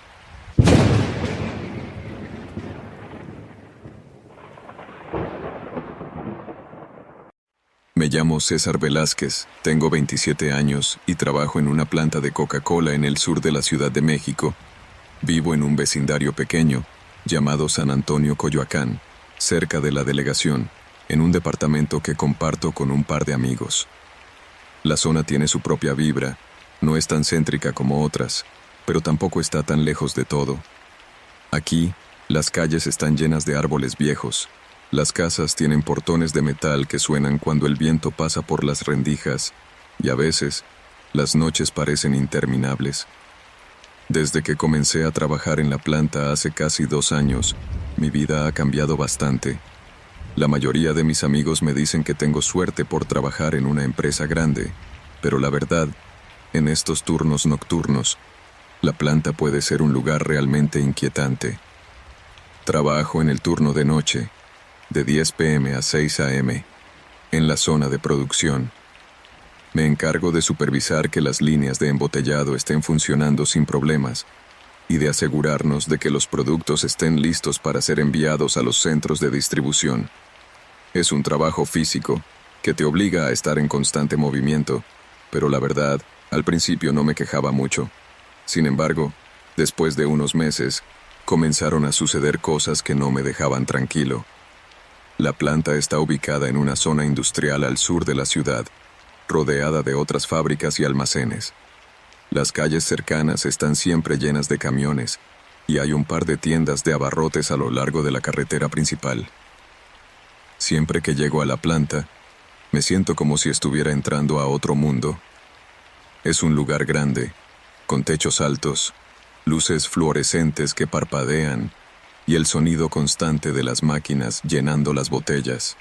Me llamo César Velázquez, tengo veintisiete años y trabajo en una planta de Coca-Cola en el sur de la Ciudad de México. Vivo en un vecindario pequeño, llamado San Antonio Coyoacán, cerca de la delegación, en un departamento que comparto con un par de amigos. La zona tiene su propia vibra, no es tan céntrica como otras, pero tampoco está tan lejos de todo. Aquí, las calles están llenas de árboles viejos. Las casas tienen portones de metal que suenan cuando el viento pasa por las rendijas, y a veces, las noches parecen interminables. Desde que comencé a trabajar en la planta hace casi dos años, mi vida ha cambiado bastante. La mayoría de mis amigos me dicen que tengo suerte por trabajar en una empresa grande, pero la verdad, en estos turnos nocturnos, la planta puede ser un lugar realmente inquietante. Trabajo en el turno de noche, de diez p m a seis a m, en la zona de producción. Me encargo de supervisar que las líneas de embotellado estén funcionando sin problemas y de asegurarnos de que los productos estén listos para ser enviados a los centros de distribución. Es un trabajo físico que te obliga a estar en constante movimiento, pero la verdad, al principio no me quejaba mucho. Sin embargo, después de unos meses, comenzaron a suceder cosas que no me dejaban tranquilo. La planta está ubicada en una zona industrial al sur de la ciudad, rodeada de otras fábricas y almacenes. Las calles cercanas están siempre llenas de camiones, y hay un par de tiendas de abarrotes a lo largo de la carretera principal. Siempre que llego a la planta, me siento como si estuviera entrando a otro mundo. Es un lugar grande, con techos altos, luces fluorescentes que parpadean y el sonido constante de las máquinas llenando las botellas.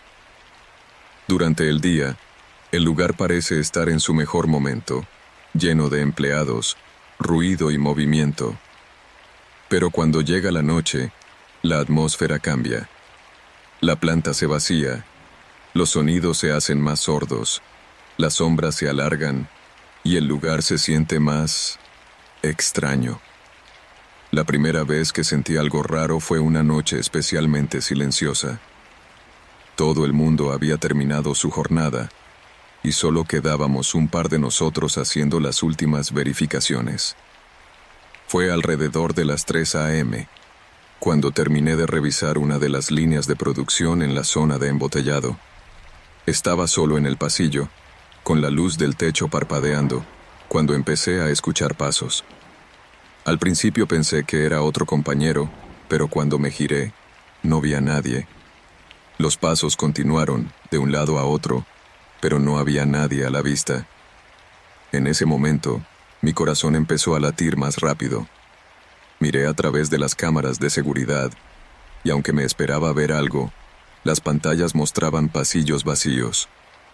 Durante el día, el lugar parece estar en su mejor momento, lleno de empleados, ruido y movimiento. Pero cuando llega la noche, la atmósfera cambia. La planta se vacía, los sonidos se hacen más sordos, las sombras se alargan y el lugar se siente más extraño. La primera vez que sentí algo raro fue una noche especialmente silenciosa. Todo el mundo había terminado su jornada y solo quedábamos un par de nosotros haciendo las últimas verificaciones. Fue alrededor de las tres a eme, cuando terminé de revisar una de las líneas de producción en la zona de embotellado. Estaba solo en el pasillo, con la luz del techo parpadeando, cuando empecé a escuchar pasos. Al principio pensé que era otro compañero, pero cuando me giré, no vi a nadie. Los pasos continuaron, de un lado a otro, pero no había nadie a la vista. En ese momento, mi corazón empezó a latir más rápido. Miré a través de las cámaras de seguridad, y aunque me esperaba ver algo, las pantallas mostraban pasillos vacíos.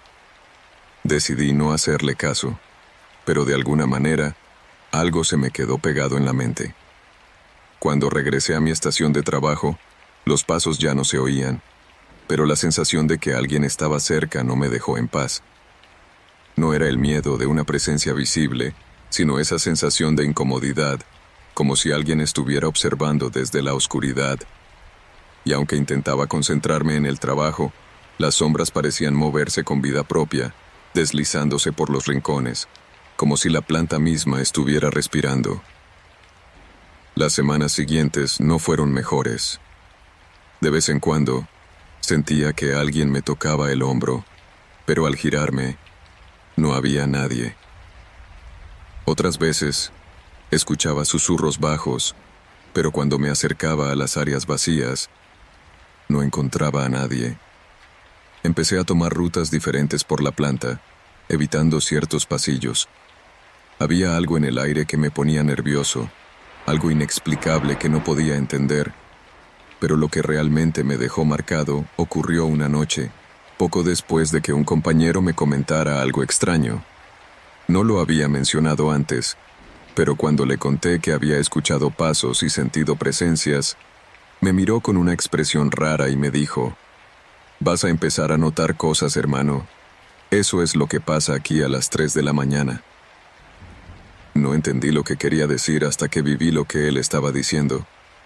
Decidí no hacerle caso, pero de alguna manera, algo se me quedó pegado en la mente. Cuando regresé a mi estación de trabajo, los pasos ya no se oían, pero la sensación de que alguien estaba cerca no me dejó en paz. No era el miedo de una presencia visible, sino esa sensación de incomodidad, como si alguien estuviera observando desde la oscuridad. Y aunque intentaba concentrarme en el trabajo, las sombras parecían moverse con vida propia, deslizándose por los rincones, como si la planta misma estuviera respirando. Las semanas siguientes no fueron mejores. De vez en cuando, sentía que alguien me tocaba el hombro, pero al girarme, no había nadie. Otras veces, escuchaba susurros bajos, pero cuando me acercaba a las áreas vacías, no encontraba a nadie. Empecé a tomar rutas diferentes por la planta, evitando ciertos pasillos. Había algo en el aire que me ponía nervioso, algo inexplicable que no podía entender, pero lo que realmente me dejó marcado ocurrió una noche, poco después de que un compañero me comentara algo extraño. No lo había mencionado antes, pero cuando le conté que había escuchado pasos y sentido presencias, me miró con una expresión rara y me dijo: «Vas a empezar a notar cosas, hermano. Eso es lo que pasa aquí a las tres de la mañana». No entendí lo que quería decir hasta que viví lo que él estaba diciendo.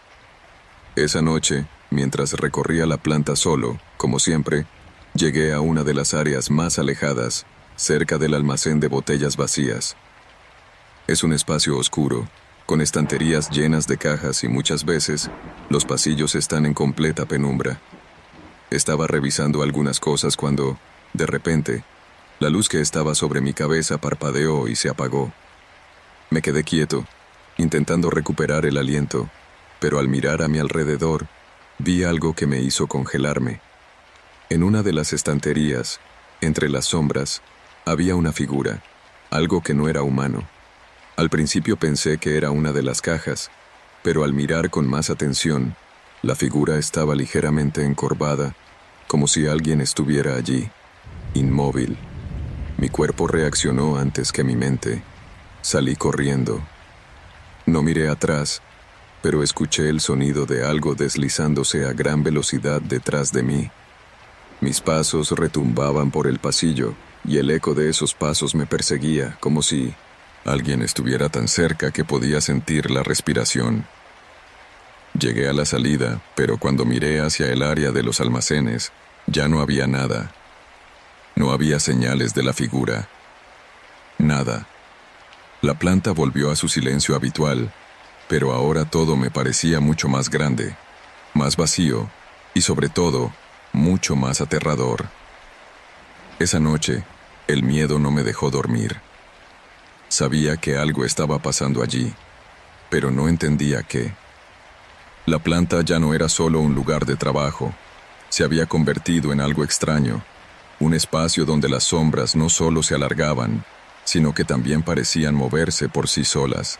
Esa noche, mientras recorría la planta solo, como siempre, llegué a una de las áreas más alejadas, cerca del almacén de botellas vacías. Es un espacio oscuro, con estanterías llenas de cajas y muchas veces, los pasillos están en completa penumbra. Estaba revisando algunas cosas cuando, de repente, la luz que estaba sobre mi cabeza parpadeó y se apagó. Me quedé quieto, intentando recuperar el aliento, pero al mirar a mi alrededor, vi algo que me hizo congelarme. En una de las estanterías, entre las sombras, había una figura, algo que no era humano. Al principio pensé que era una de las cajas, pero al mirar con más atención, la figura estaba ligeramente encorvada, como si alguien estuviera allí, inmóvil. Mi cuerpo reaccionó antes que mi mente. Salí corriendo. No miré atrás, pero escuché el sonido de algo deslizándose a gran velocidad detrás de mí. Mis pasos retumbaban por el pasillo, y el eco de esos pasos me perseguía, como si alguien estuviera tan cerca que podía sentir la respiración. Llegué a la salida, pero cuando miré hacia el área de los almacenes, ya no había nada. No había señales de la figura. Nada. La planta volvió a su silencio habitual, pero ahora todo me parecía mucho más grande, más vacío y sobre todo, mucho más aterrador. Esa noche, el miedo no me dejó dormir. Sabía que algo estaba pasando allí, pero no entendía qué. La planta ya no era solo un lugar de trabajo, se había convertido en algo extraño, un espacio donde las sombras no solo se alargaban, sino que también parecían moverse por sí solas.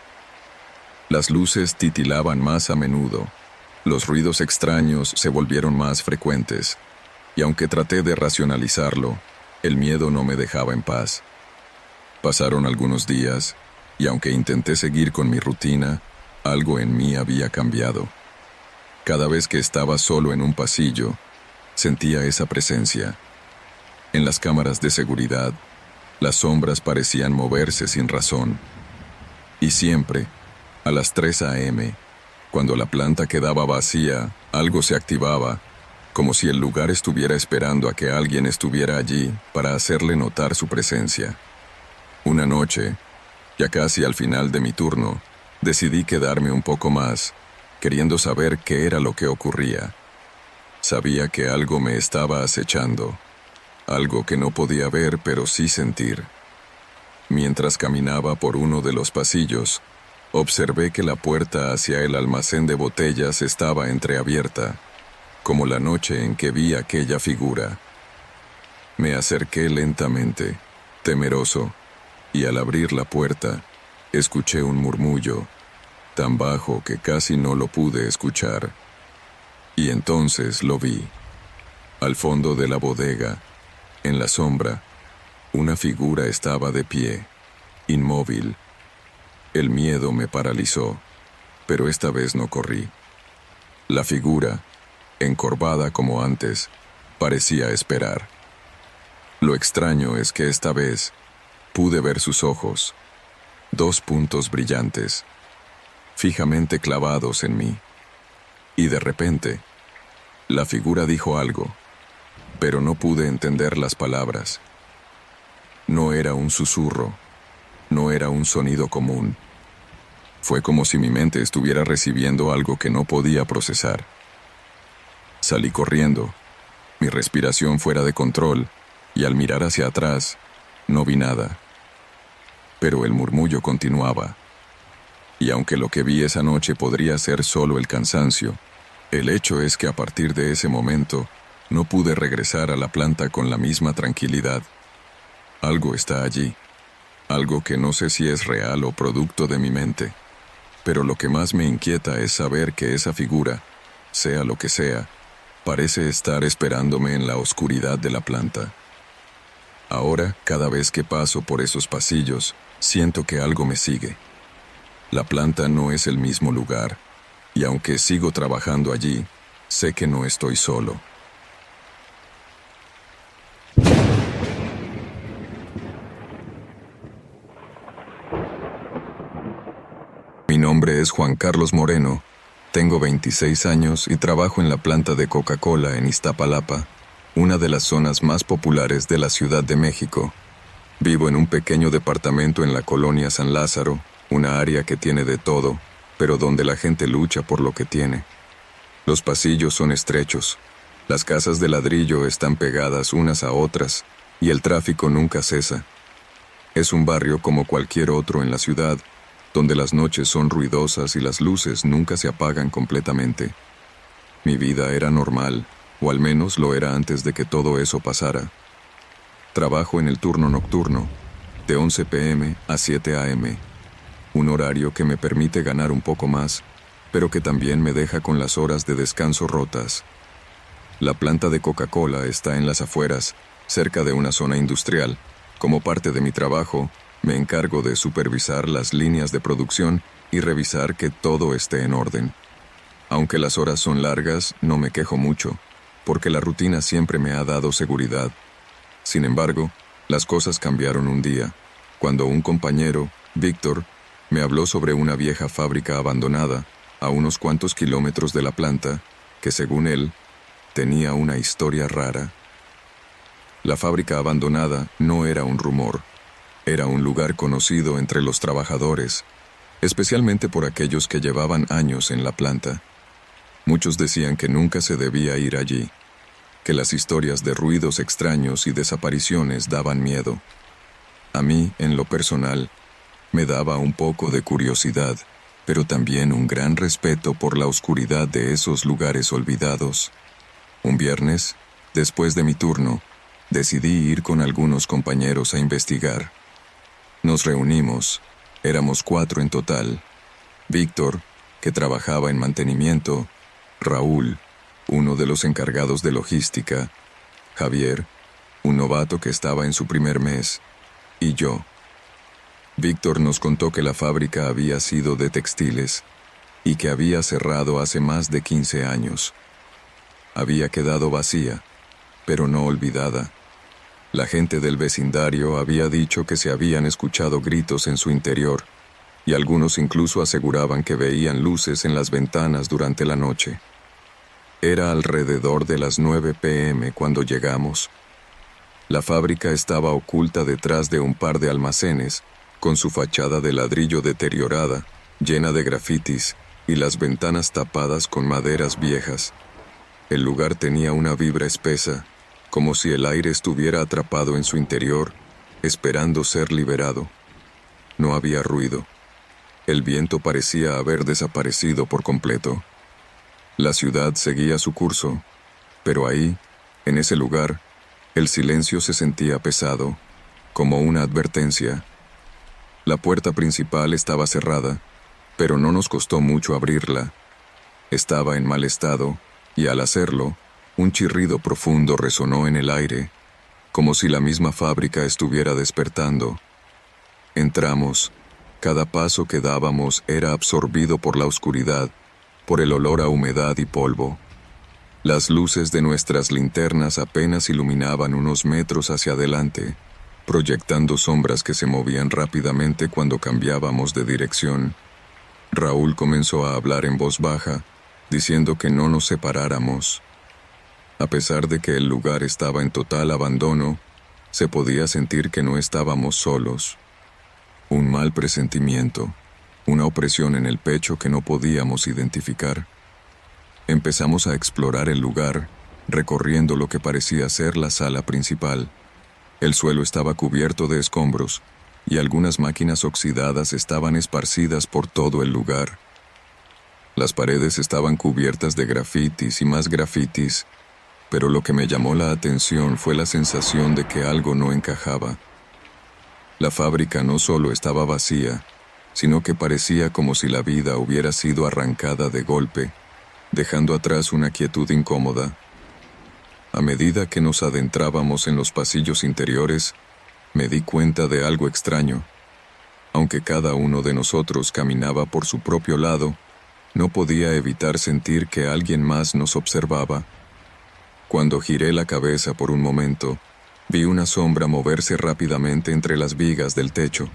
Las luces titilaban más a menudo, los ruidos extraños se volvieron más frecuentes, y aunque traté de racionalizarlo, el miedo no me dejaba en paz. Pasaron algunos días, y aunque intenté seguir con mi rutina, algo en mí había cambiado. Cada vez que estaba solo en un pasillo, sentía esa presencia. En las cámaras de seguridad, las sombras parecían moverse sin razón. Y siempre, a las tres a eme, cuando la planta quedaba vacía, algo se activaba, como si el lugar estuviera esperando a que alguien estuviera allí para hacerle notar su presencia. Una noche, ya casi al final de mi turno, decidí quedarme un poco más, queriendo saber qué era lo que ocurría. Sabía que algo me estaba acechando, algo que no podía ver pero sí sentir. Mientras caminaba por uno de los pasillos, observé que la puerta hacia el almacén de botellas estaba entreabierta, como la noche en que vi aquella figura. Me acerqué lentamente, temeroso, y al abrir la puerta, escuché un murmullo, tan bajo que casi no lo pude escuchar. Y entonces lo vi. Al fondo de la bodega, en la sombra, una figura estaba de pie, inmóvil. El miedo me paralizó, pero esta vez no corrí. La figura, encorvada como antes, parecía esperar. Lo extraño es que esta vez pude ver sus ojos, dos puntos brillantes, fijamente clavados en mí. Y de repente, la figura dijo algo, pero no pude entender las palabras. No era un susurro, no era un sonido común. Fue como si mi mente estuviera recibiendo algo que no podía procesar. Salí corriendo, mi respiración fuera de control, y al mirar hacia atrás, no vi nada. Pero el murmullo continuaba. Y aunque lo que vi esa noche podría ser solo el cansancio, el hecho es que a partir de ese momento no pude regresar a la planta con la misma tranquilidad. Algo está allí, algo que no sé si es real o producto de mi mente, pero lo que más me inquieta es saber que esa figura, sea lo que sea, parece estar esperándome en la oscuridad de la planta. Ahora, cada vez que paso por esos pasillos, siento que algo me sigue. La planta no es el mismo lugar, y aunque sigo trabajando allí, sé que no estoy solo. Mi nombre es Juan Carlos Moreno, tengo veintiséis años y trabajo en la planta de Coca-Cola en Iztapalapa, una de las zonas más populares de la Ciudad de México. Vivo en un pequeño departamento en la colonia San Lázaro, una área que tiene de todo, pero donde la gente lucha por lo que tiene. Los pasillos son estrechos, las casas de ladrillo están pegadas unas a otras, y el tráfico nunca cesa. Es un barrio como cualquier otro en la ciudad, donde las noches son ruidosas y las luces nunca se apagan completamente. Mi vida era normal, o al menos lo era antes de que todo eso pasara. Trabajo en el turno nocturno, de once pe eme a siete a eme, un horario que me permite ganar un poco más, pero que también me deja con las horas de descanso rotas. La planta de Coca-Cola está en las afueras, cerca de una zona industrial. Como parte de mi trabajo, me encargo de supervisar las líneas de producción y revisar que todo esté en orden. Aunque las horas son largas, no me quejo mucho, porque la rutina siempre me ha dado seguridad. Sin embargo, Las cosas cambiaron un día, cuando un compañero, Víctor, me habló sobre una vieja fábrica abandonada, a unos cuantos kilómetros de la planta, que según él, tenía una historia rara. La fábrica abandonada no era un rumor, era un lugar conocido entre los trabajadores, especialmente por aquellos que llevaban años en la planta. Muchos decían que nunca se debía ir allí, que las historias de ruidos extraños y desapariciones daban miedo. A mí, en lo personal, me daba un poco de curiosidad, pero también un gran respeto por la oscuridad de esos lugares olvidados. Un viernes, después de mi turno, decidí ir con algunos compañeros a investigar. Nos reunimos, éramos cuatro en total. Víctor, que trabajaba en mantenimiento, Raúl, uno de los encargados de logística, Javier, un novato que estaba en su primer mes, y yo. Víctor nos contó que la fábrica había sido de textiles y que había cerrado hace más de quince años. Había quedado vacía, pero no olvidada. La gente del vecindario había dicho que se habían escuchado gritos en su interior, y algunos incluso aseguraban que veían luces en las ventanas durante la noche. Era alrededor de las nueve pe eme cuando llegamos. La fábrica estaba oculta detrás de un par de almacenes, con su fachada de ladrillo deteriorada, llena de grafitis, y las ventanas tapadas con maderas viejas. El lugar tenía una vibra espesa, como si el aire estuviera atrapado en su interior, esperando ser liberado. No había ruido. El viento parecía haber desaparecido por completo. La ciudad seguía su curso, pero ahí, en ese lugar, el silencio se sentía pesado, como una advertencia. La puerta principal estaba cerrada, pero no nos costó mucho abrirla. Estaba en mal estado, y al hacerlo, un chirrido profundo resonó en el aire, como si la misma fábrica estuviera despertando. Entramos. Cada paso que dábamos era absorbido por la oscuridad, por el olor a humedad y polvo. Las luces de nuestras linternas apenas iluminaban unos metros hacia adelante, proyectando sombras que se movían rápidamente cuando cambiábamos de dirección. Raúl comenzó a hablar en voz baja, diciendo que no nos separáramos. A pesar de que el lugar estaba en total abandono, se podía sentir que no estábamos solos. Un mal presentimiento, una opresión en el pecho que no podíamos identificar. Empezamos a explorar el lugar, recorriendo lo que parecía ser la sala principal. El suelo estaba cubierto de escombros, y algunas máquinas oxidadas estaban esparcidas por todo el lugar. Las paredes estaban cubiertas de grafitis y más grafitis, pero lo que me llamó la atención fue la sensación de que algo no encajaba. La fábrica no solo estaba vacía, sino que parecía como si la vida hubiera sido arrancada de golpe, dejando atrás una quietud incómoda. A medida que nos adentrábamos en los pasillos interiores, me di cuenta de algo extraño. Aunque cada uno de nosotros caminaba por su propio lado, no podía evitar sentir que alguien más nos observaba. Cuando giré la cabeza por un momento, vi una sombra moverse rápidamente entre las vigas del techo.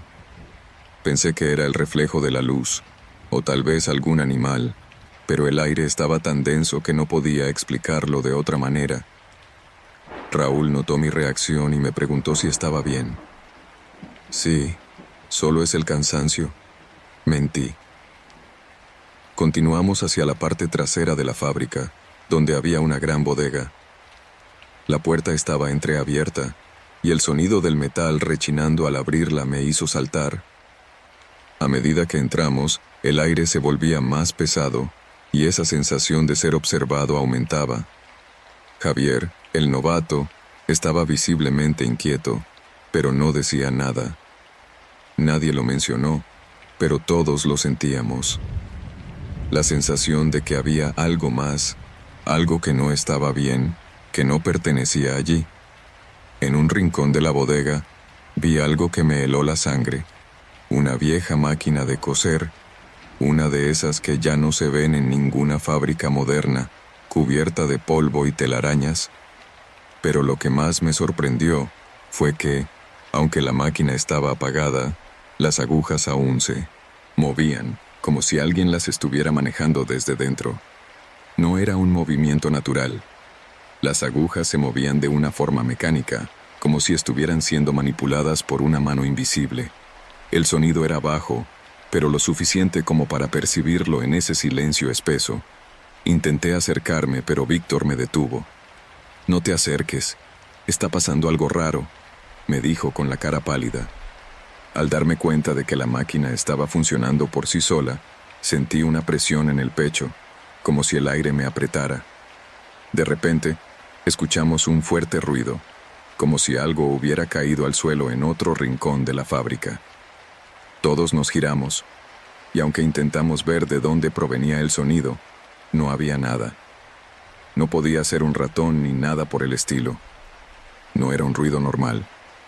Pensé que era el reflejo de la luz, o tal vez algún animal, pero el aire estaba tan denso que no podía explicarlo de otra manera. Raúl notó mi reacción y me preguntó si estaba bien. Sí, solo es el cansancio. Mentí. Continuamos hacia la parte trasera de la fábrica, donde había una gran bodega. La puerta estaba entreabierta, y el sonido del metal rechinando al abrirla me hizo saltar. A medida que entramos, el aire se volvía más pesado, y esa sensación de ser observado aumentaba. Javier, el novato, estaba visiblemente inquieto, pero no decía nada. Nadie lo mencionó, pero todos lo sentíamos. La sensación de que había algo más, algo que no estaba bien, que no pertenecía allí. En un rincón de la bodega, vi algo que me heló la sangre. Una vieja máquina de coser, una de esas que ya no se ven en ninguna fábrica moderna, cubierta de polvo y telarañas. Pero lo que más me sorprendió fue que, Aunque la máquina estaba apagada, las agujas aún se movían, como si alguien las estuviera manejando desde dentro. No era un movimiento natural. Las agujas se movían de una forma mecánica, como si estuvieran siendo manipuladas por una mano invisible. El sonido era bajo, pero lo suficiente como para percibirlo en ese silencio espeso. Intenté acercarme, pero Víctor me detuvo. «No te acerques. Está pasando algo raro», me dijo con la cara pálida. Al darme cuenta de que la máquina estaba funcionando por sí sola, sentí una presión en el pecho, como si el aire me apretara. De repente, escuchamos un fuerte ruido, como si algo hubiera caído al suelo en otro rincón de la fábrica. Todos nos giramos, y aunque intentamos ver de dónde provenía el sonido, no había nada. No podía ser un ratón ni nada por el estilo. No era un ruido normal.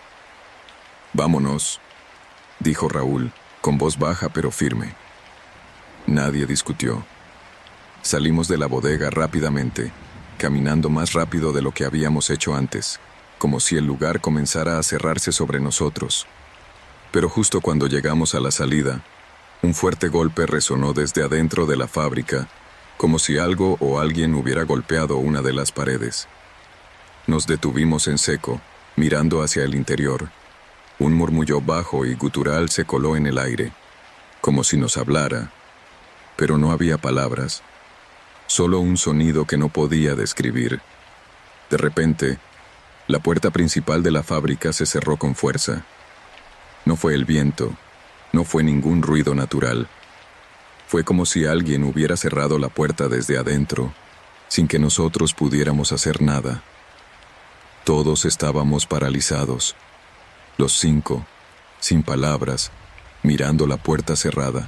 «Vámonos», dijo Raúl, con voz baja pero firme. Nadie discutió. Salimos de la bodega rápidamente, caminando más rápido de lo que habíamos hecho antes, como si el lugar comenzara a cerrarse sobre nosotros. Pero justo cuando llegamos a la salida, un fuerte golpe resonó desde adentro de la fábrica, como si algo o alguien hubiera golpeado una de las paredes. Nos detuvimos en seco, mirando hacia el interior. Un murmullo bajo y gutural se coló en el aire, como si nos hablara, pero no había palabras, solo un sonido que no podía describir. De repente, la puerta principal de la fábrica se cerró con fuerza. No fue el viento, no fue ningún ruido natural. Fue como si alguien hubiera cerrado la puerta desde adentro, sin que nosotros pudiéramos hacer nada. Todos estábamos paralizados, los cinco, sin palabras, mirando la puerta cerrada.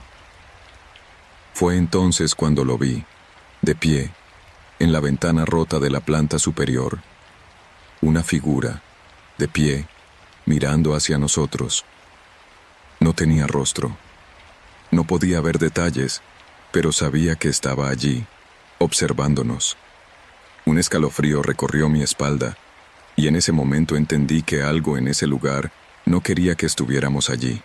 Fue entonces cuando lo vi, de pie, en la ventana rota de la planta superior. Una figura, de pie, mirando hacia nosotros. No tenía rostro. No podía ver detalles, pero sabía que estaba allí, observándonos. Un escalofrío recorrió mi espalda, y en ese momento entendí que algo en ese lugar no quería que estuviéramos allí.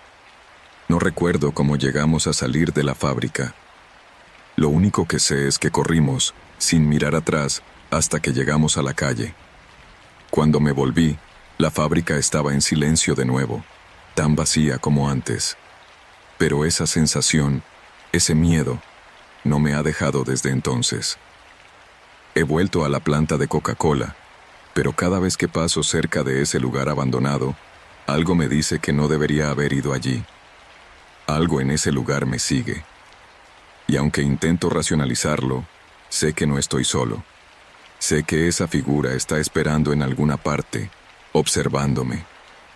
No recuerdo cómo llegamos a salir de la fábrica. Lo único que sé es que corrimos, sin mirar atrás, hasta que llegamos a la calle. Cuando me volví, la fábrica estaba en silencio de nuevo, tan vacía como antes. Pero esa sensación, ese miedo, no me ha dejado desde entonces. He vuelto a la planta de Coca-Cola, pero cada vez que paso cerca de ese lugar abandonado, algo me dice que no debería haber ido allí. Algo en ese lugar me sigue. Y aunque intento racionalizarlo, sé que no estoy solo. Sé que esa figura está esperando en alguna parte, observándome.